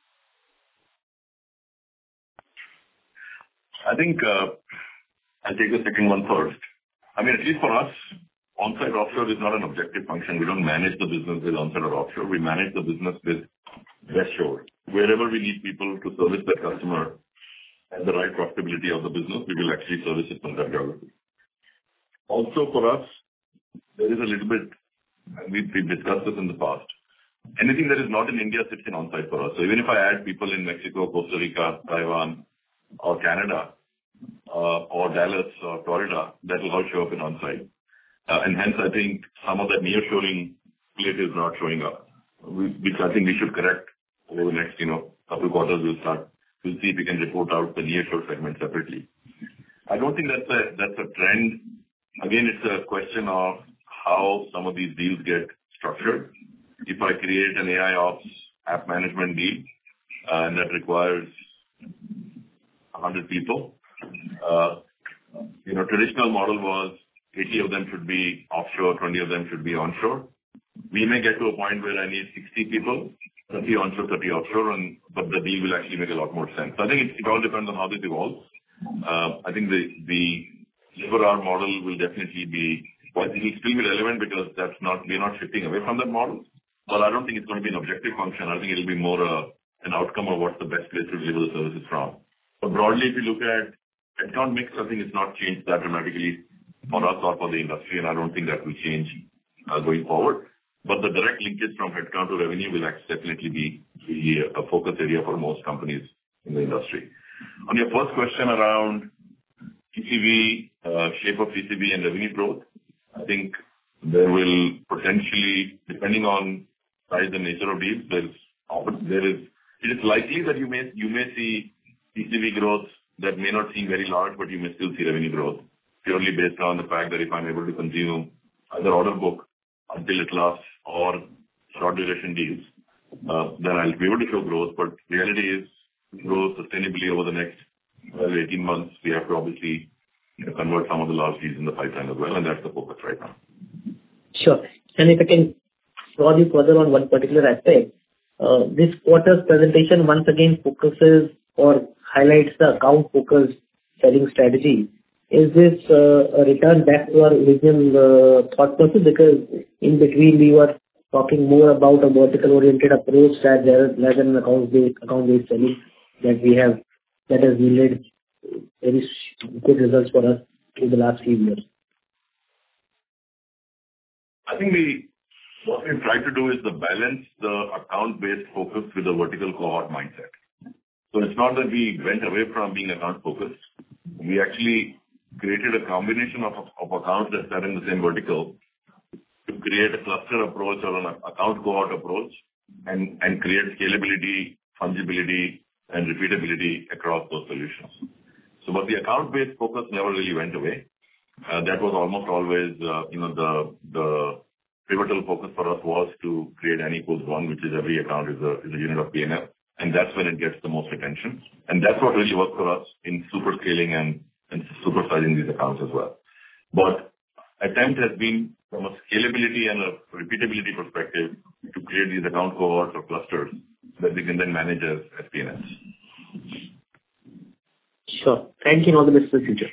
I think uh, I'll take the second one first. I mean, at least for us, on-site offshore is not an objective function. We don't manage the business with on-site or offshore. We manage the business with west-shore. Wherever we need people to service that customer and the right profitability of the business, we will actually service it from that geography. Also for us, there is a little bit, we've, we've discussed this in the past. Anything that is not in India sits in on-site for us. So even if I add people in Mexico, Costa Rica, Taiwan, or Canada, uh, or Dallas, or Florida, that will all show up in on-site. Uh, and hence, I think some of that nearshoring plate is not showing up, which I think we should correct over the next, you know, couple of quarters. We'll start, we'll see if we can report out the nearshore segment separately. I don't think that's a, that's a trend. Again, it's a question of how some of these deals get structured. If I create an A I Ops app management deal, uh, and that requires one hundred people, uh, you know, traditional model was eighty of them should be offshore, twenty of them should be onshore. We may get to a point where I need sixty people, thirty onshore, thirty offshore, and but the deal will actually make a lot more sense. So I think it, it all depends on how this evolves. Uh, I think the the lever hour model will definitely be, well, it will still be relevant because that's not, we're not shifting away from that model. But I don't think it's going to be an objective function. I think it'll be more uh, an outcome of what's the best place to deliver the services from. But broadly, if you look at headcount mix, I think it's not changed that dramatically for us or for the industry, and I don't think that will change uh, going forward. But the direct linkage from headcount to revenue will definitely be, be a focus area for most companies in the industry. On your first question around T C V, uh, shape of T C V and revenue growth, I think there will potentially, depending on size and nature of deals, there's there is it is likely that you may you may see T C V growth that may not seem very large, but you may still see revenue growth purely based on the fact that if I'm able to consume either order book until it lasts or short duration deals, uh, then I'll be able to show growth. But reality is, grow sustainably over the next twelve to eighteen months, we have to obviously, you know, convert some of the large deals in the pipeline as well, and that's the focus right now. Sure. And if I can prod you further on one particular aspect, uh, this quarter's presentation once again focuses or highlights the account-focused selling strategy. Is this uh, a return back to our original uh, thought process? Because in between we were talking more about a vertical-oriented approach rather than an account-based account-based selling that we have that has yielded very good results for us in the last few years. I think we what we've tried to do is to balance the account-based focus with the vertical cohort mindset. So it's not that we went away from being account-focused. We actually created a combination of, of accounts that sat in the same vertical to create a cluster approach or an account cohort approach and, and create scalability, fungibility, and repeatability across those solutions. So, but the account-based focus never really went away. Uh, that was almost always, uh, you know, the the pivotal focus for us was to create N equals one, which is every account is a, is a unit of P and L, and that's when it gets the most attention. And that's what really worked for us in super scaling and, and supersizing these accounts as well. But attempt has been from a scalability and a repeatability perspective to create these account cohorts or clusters that we can then manage as, as P and Ls. Sure. Thank you and all the best for the future.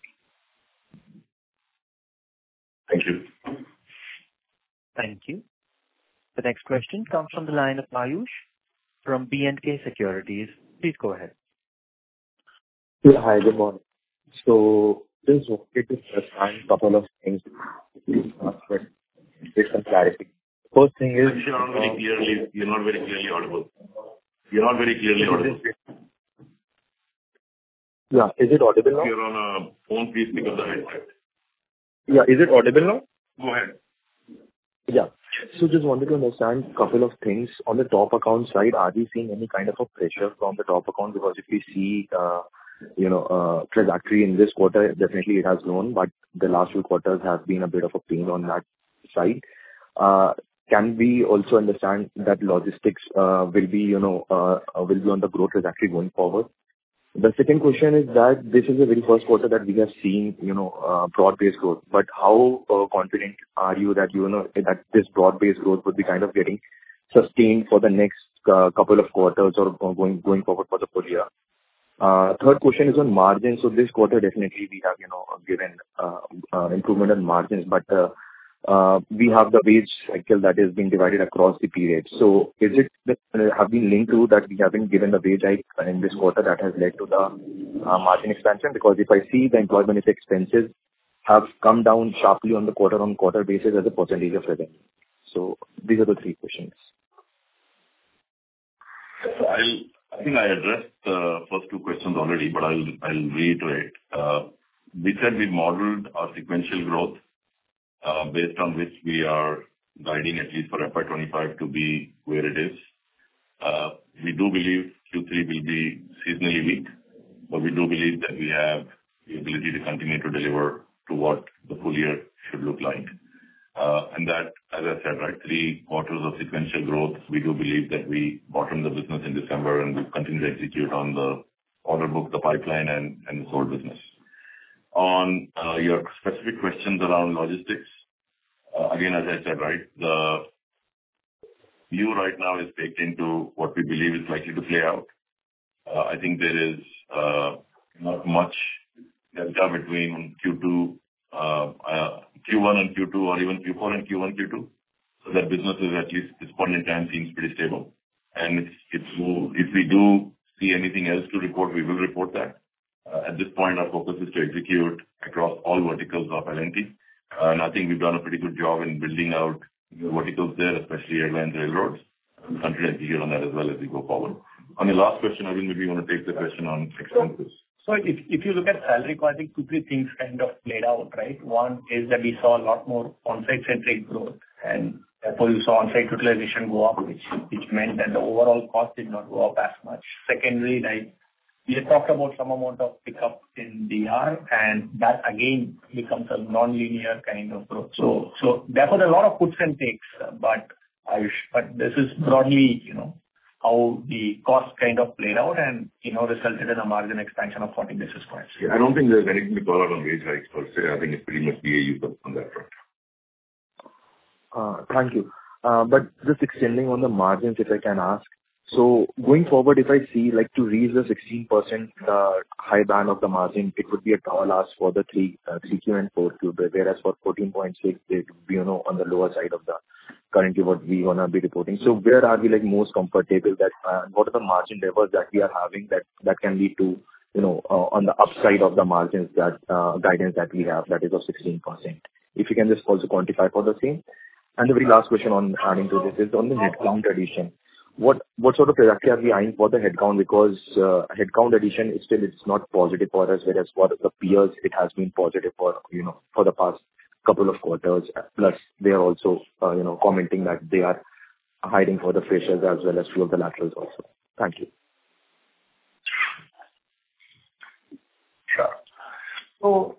Thank you. Thank you. The next question comes from the line of Ayush from B and K Securities. Please go ahead. Yeah, hi, good morning. So, just wanted to understand a couple of things with some clarity. First thing is... You're not very clearly, you're not very clearly audible. You're not very clearly audible. Yeah, is it audible now? If you're on a phone, please pick up the headset. Yeah, is it audible now? Go ahead. Yeah. So just wanted to understand a couple of things. On the top account side, are we seeing any kind of a pressure from the top account? Because if we see uh, you know, uh, trajectory in this quarter. Definitely it has grown, but the last few quarters have been a bit of a pain on that side. Uh, Can we also understand that logistics uh, will be, you know, uh, will be on the growth trajectory going forward? The second question is that this is the very first quarter that we have seen, you know, uh, broad-based growth. But how uh, confident are you that, you know, that this broad-based growth would be kind of getting sustained for the next uh, couple of quarters or going going forward for the full year? Uh, Third question is on margins. So this quarter, definitely we have, you know, given uh, uh, improvement in margins, but uh, uh, we have the wage cycle that is being divided across the period. So is it that, uh, have been linked to that we haven't given the wage hike in this quarter that has led to the uh, margin expansion? Because if I see the employee benefit expenses have come down sharply on the quarter-on-quarter basis as a percentage of revenue. So these are the three questions. So I'll, I think I addressed the first two questions already, but I'll, I'll reiterate. Uh, we said we modeled our sequential growth uh, based on which we are guiding at least for F Y twenty-five to be where it is. Uh, we do believe Q three will be seasonally weak, but we do believe that we have the ability to continue to deliver to what the full year should look like. Uh, and that, as I said, right, three quarters of sequential growth, we do believe that we bottomed the business in December and we'll continue to execute on the order book, the pipeline, and, and the sold business. On uh, your specific questions around logistics, uh, again, as I said, right, the view right now is baked into what we believe is likely to play out. Uh, I think there is uh, not much delta between Q two, uh, uh, Q one and Q two, or even Q four and Q one, Q two. So that business is, at least at this point in time, seems pretty stable. And if, if, if we do see anything else to report, we will report that. Uh, at this point, our focus is to execute across all verticals of L and T. Uh, and I think we've done a pretty good job in building out new verticals there, especially airlines, railroads. We'll continue to execute on that as well as we go forward. On the last question, I think maybe you want to take the question on expenses. So if if you look at salary cost, I think two, three things kind of played out, right? One is that we saw a lot more on-site-centric growth, and therefore you saw on-site utilization go up, which which meant that the overall cost did not go up as much. Secondly, like we had talked about some amount of pickup in D R, and that again becomes a non-linear kind of growth. So so therefore there are a lot of puts and takes, but Ayush, but this is broadly, you know, how the cost kind of played out and, you know, resulted in a margin expansion of forty basis points. Yeah, I don't think there's anything to call out on wage hikes per se. I think it's pretty much B A U on that front. Uh, Thank you. Uh, But just extending on the margins, if I can ask. So going forward, if I see, like, to reach the sixteen percent uh, high band of the margin, it would be a tall ask for the three, uh, three Q and four Q, whereas for fourteen point six, it would be, you know, on the lower side of the currently what we wanna be reporting. So where are we, like, most comfortable that, uh, what are the margin levels that we are having that, that can lead to, you know, uh, on the upside of the margins that, uh, guidance that we have, that is of sixteen percent? If you can just also quantify for the same. And the very last question on adding to this is on the headcount addition. What, what sort of trajectory are we eyeing for the headcount? Because, uh, headcount addition is still, it's not positive for us, whereas for the peers, it has been positive for, you know, for the past couple of quarters. Plus, they are also, uh, you know, commenting that they are hiring for the freshers as well as few of the laterals also. Thank you. Sure. So,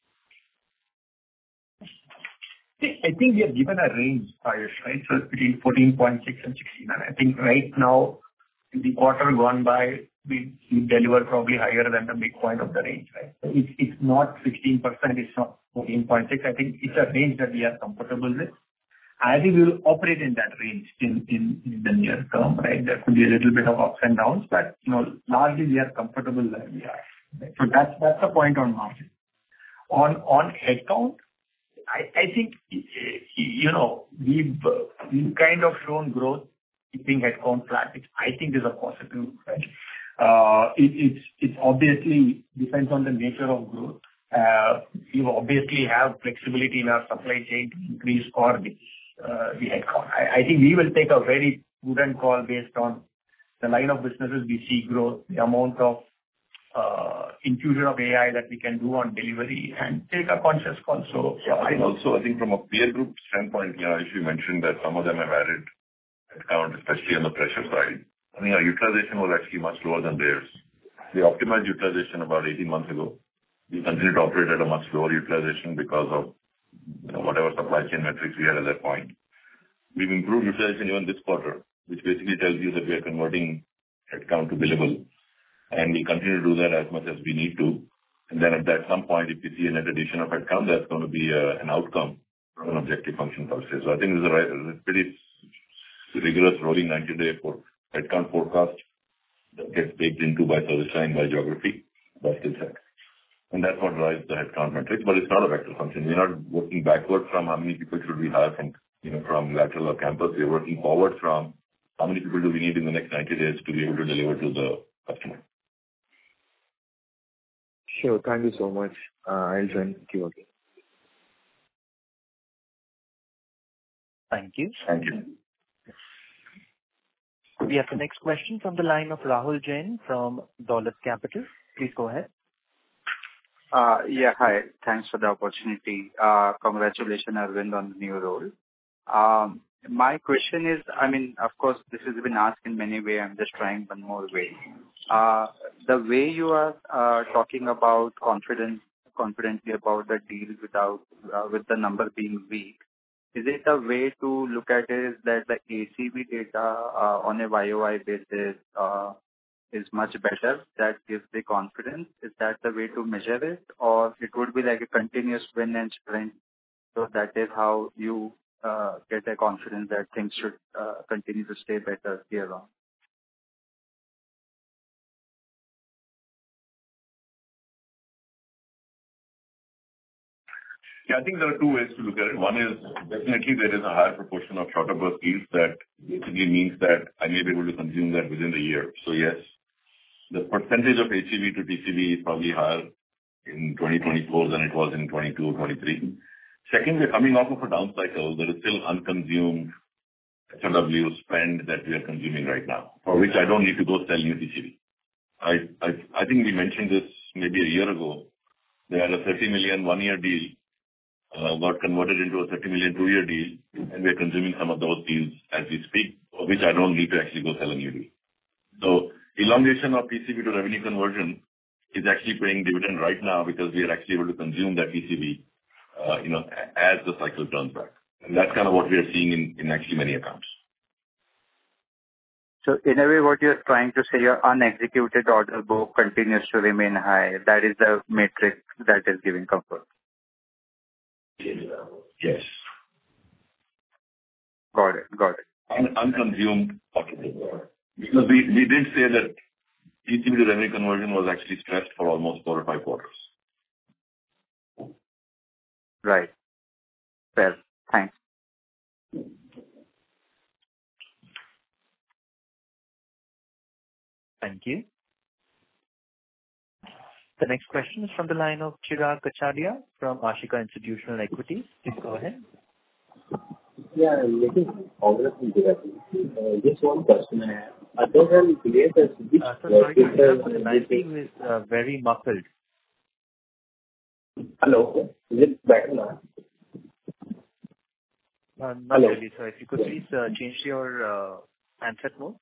I think we have given a range, Ayush, right? So it's between fourteen point six and sixteen. And I think right now, in the quarter gone by, we, we delivered probably higher than the midpoint of the range, right? So it's, it's not sixteen percent, it's not fourteen point six. I think it's a range that we are comfortable with. I think we will operate in that range in, in, in the near term, right? There could be a little bit of ups and downs, but, you know, largely we are comfortable where we are. Right? So that's, that's the point on margin. On, on headcount, I, I think, you know, we've, we've kind of shown growth, keeping headcount flat, which I think is a positive, right? Uh, it, it's, it's obviously depends on the nature of growth. Uh, you obviously have flexibility in our supply chain to increase or the, uh, the headcount. I, I think we will take a very prudent call based on the line of businesses we see growth, the amount of uh, infusion of A I that we can do on delivery, and take a conscious call. So, yeah, I also, I think from a peer group standpoint, you know, if you mentioned that some of them have added headcount, especially on the pressure side, I mean, our utilization was actually much lower than theirs. We optimized utilization about eighteen months ago. We continue to operate at a much lower utilization because of, you know, whatever supply chain metrics we had at that point. We've improved utilization even this quarter, which basically tells you that we are converting headcount to billable, and we continue to do that as much as we need to. And then at that some point, if you see a net addition of headcount, that's going to be uh, an outcome from an objective function per se. So I think there's a, right, a pretty rigorous rolling ninety-day for headcount forecast that gets baked into by service line, by geography, by skill set. And that's what drives the headcount metrics, but it's not a vector function. We're not working backward from how many people should we hire from, you know, from lateral or campus. We're working forward from how many people do we need in the next ninety days to be able to deliver to the customer. Sure. Thank you so much. Uh, I'll join you again. Thank you. Thank you. We have the next question from the line of Rahul Jain from Dolat Capital. Please go ahead. Uh, yeah, hi. Thanks for the opportunity. Uh, congratulations, Arvind, on the new role. Um, my question is, I mean, of course, this has been asked in many ways. I'm just trying one more way. Uh, the way you are uh, talking about confidence, confidently about the deal without uh, with the number being weak, is it a way to look at it is that the A C V data uh, on a Y O Y basis uh, is much better? That gives the confidence. Is that the way to measure it, or it would be like a continuous win and sprint? So that is how you uh, get a confidence that things should uh, continue to stay better here on. Yeah, I think there are two ways to look at it. One is definitely there is a higher proportion of shorter burst deals that basically means that I may be able to consume that within the year. So yes, the percentage of H C V to T C V is probably higher in twenty twenty-four than it was in twenty-two or twenty-three. Second, we're coming off of a down cycle. There is still unconsumed H R W spend that we are consuming right now, for which I don't need to go sell new T C V. I, I, I think we mentioned this maybe a year ago. They had a thirty million one-year deal, uh, got converted into a thirty million two-year deal, and we are consuming some of those deals as we speak, for which I don't need to actually go sell a new deal. So elongation of T C V to revenue conversion is actually paying dividend right now because we are actually able to consume that T C V, uh, you know, as the cycle turns back. And that's kind of what we are seeing in, in actually many accounts. So in a way, what you're trying to say, your unexecuted order book continues to remain high. That is the metric that is giving comfort. Yes. Got it. Got it. Un- unconsumed order book. Because we, we did say that T C V to revenue conversion was actually stressed for almost four or five quarters. Right. Well, thanks. Thank you. The next question is from the line of Chirag Kacharia from Ashika Institutional Equities. Please go ahead. Yeah, I'm making progress in directly. Uh, just one question I have. Other than B F S, which uh, so sorry, Chirag, but the line is uh, very muffled. Hello, is it better now? Uh, not Hello. really, sir. If you could please uh, change your uh, handset mode.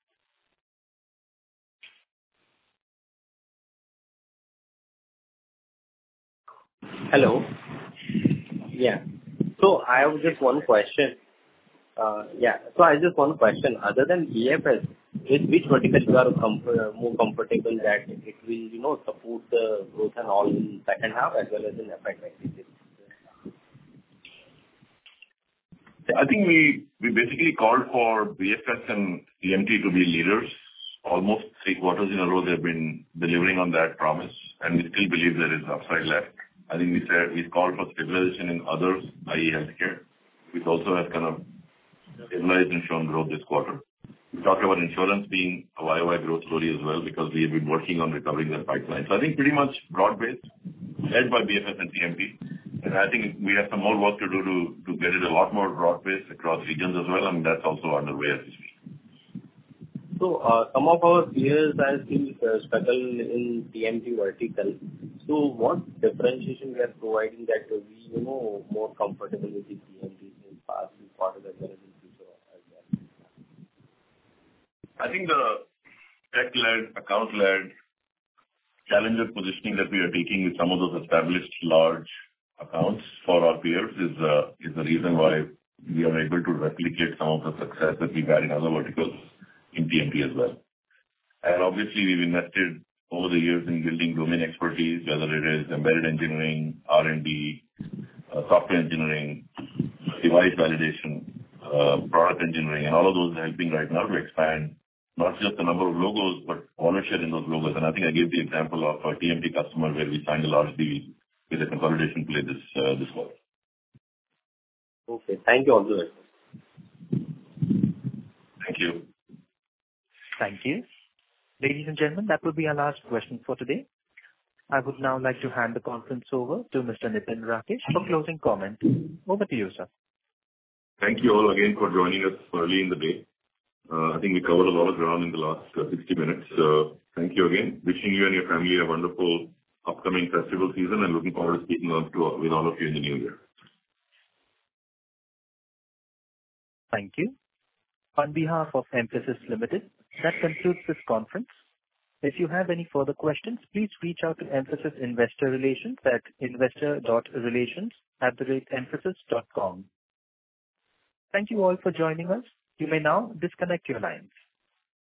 Hello. Yeah. So I have just one question. Uh, yeah. So I just one question. Other than B F S, with which vertical you are comfort, more comfortable that it will, you know, support the growth and all in second half as well as in F Y twenty-six? I think we, we basically called for B F S and T M T to be leaders. Almost three quarters in a row they've been delivering on that promise, and we still believe there is upside left. I think we said we called for stabilization in others, that is healthcare, which also has kind of stabilized and shown growth this quarter. We talked about insurance being a Y O Y growth story as well because we have been working on recovering that pipeline. So I think pretty much broad-based, led by B F S and T M T. And I think we have some more work to do to, to get it a lot more broad-based across regions as well, and that's also underway as we speak. So uh, some of our peers have still uh, struggle in T M T vertical. So what differentiation we are providing that we, you know, more comfortable with the T M Ts in past quarters as well as in future as well? I think the tech-led, account-led, challenger positioning that we are taking with some of those established large accounts for our peers is uh, is the reason why we are able to replicate some of the success that we've had in other verticals in T M T as well. And obviously, we've invested over the years in building domain expertise, whether it is embedded engineering, R and D, uh, software engineering, device validation, uh, product engineering, and all of those are helping right now to expand not just the number of logos, but ownership in those logos. And I think I gave the example of a T M T customer where we signed a large deal with a consolidation play this uh, this quarter. Okay. Thank you all the way. Thank you. Thank you. Ladies and gentlemen, that will be our last question for today. I would now like to hand the conference over to Mister Nitin Rakesh for closing comment. Over to you, sir. Thank you all again for joining us early in the day. Uh, I think we covered a lot of ground in the last uh, sixty minutes. Uh, thank you again. Wishing you and your family a wonderful upcoming festival season and looking forward to speaking on to, with all of you in the new year. Thank you. On behalf of Mphasis Limited, that concludes this conference. If you have any further questions, please reach out to Mphasis Investor Relations at investor dot relations at the rate mphasis dot com. Thank you all for joining us. You may now disconnect your lines.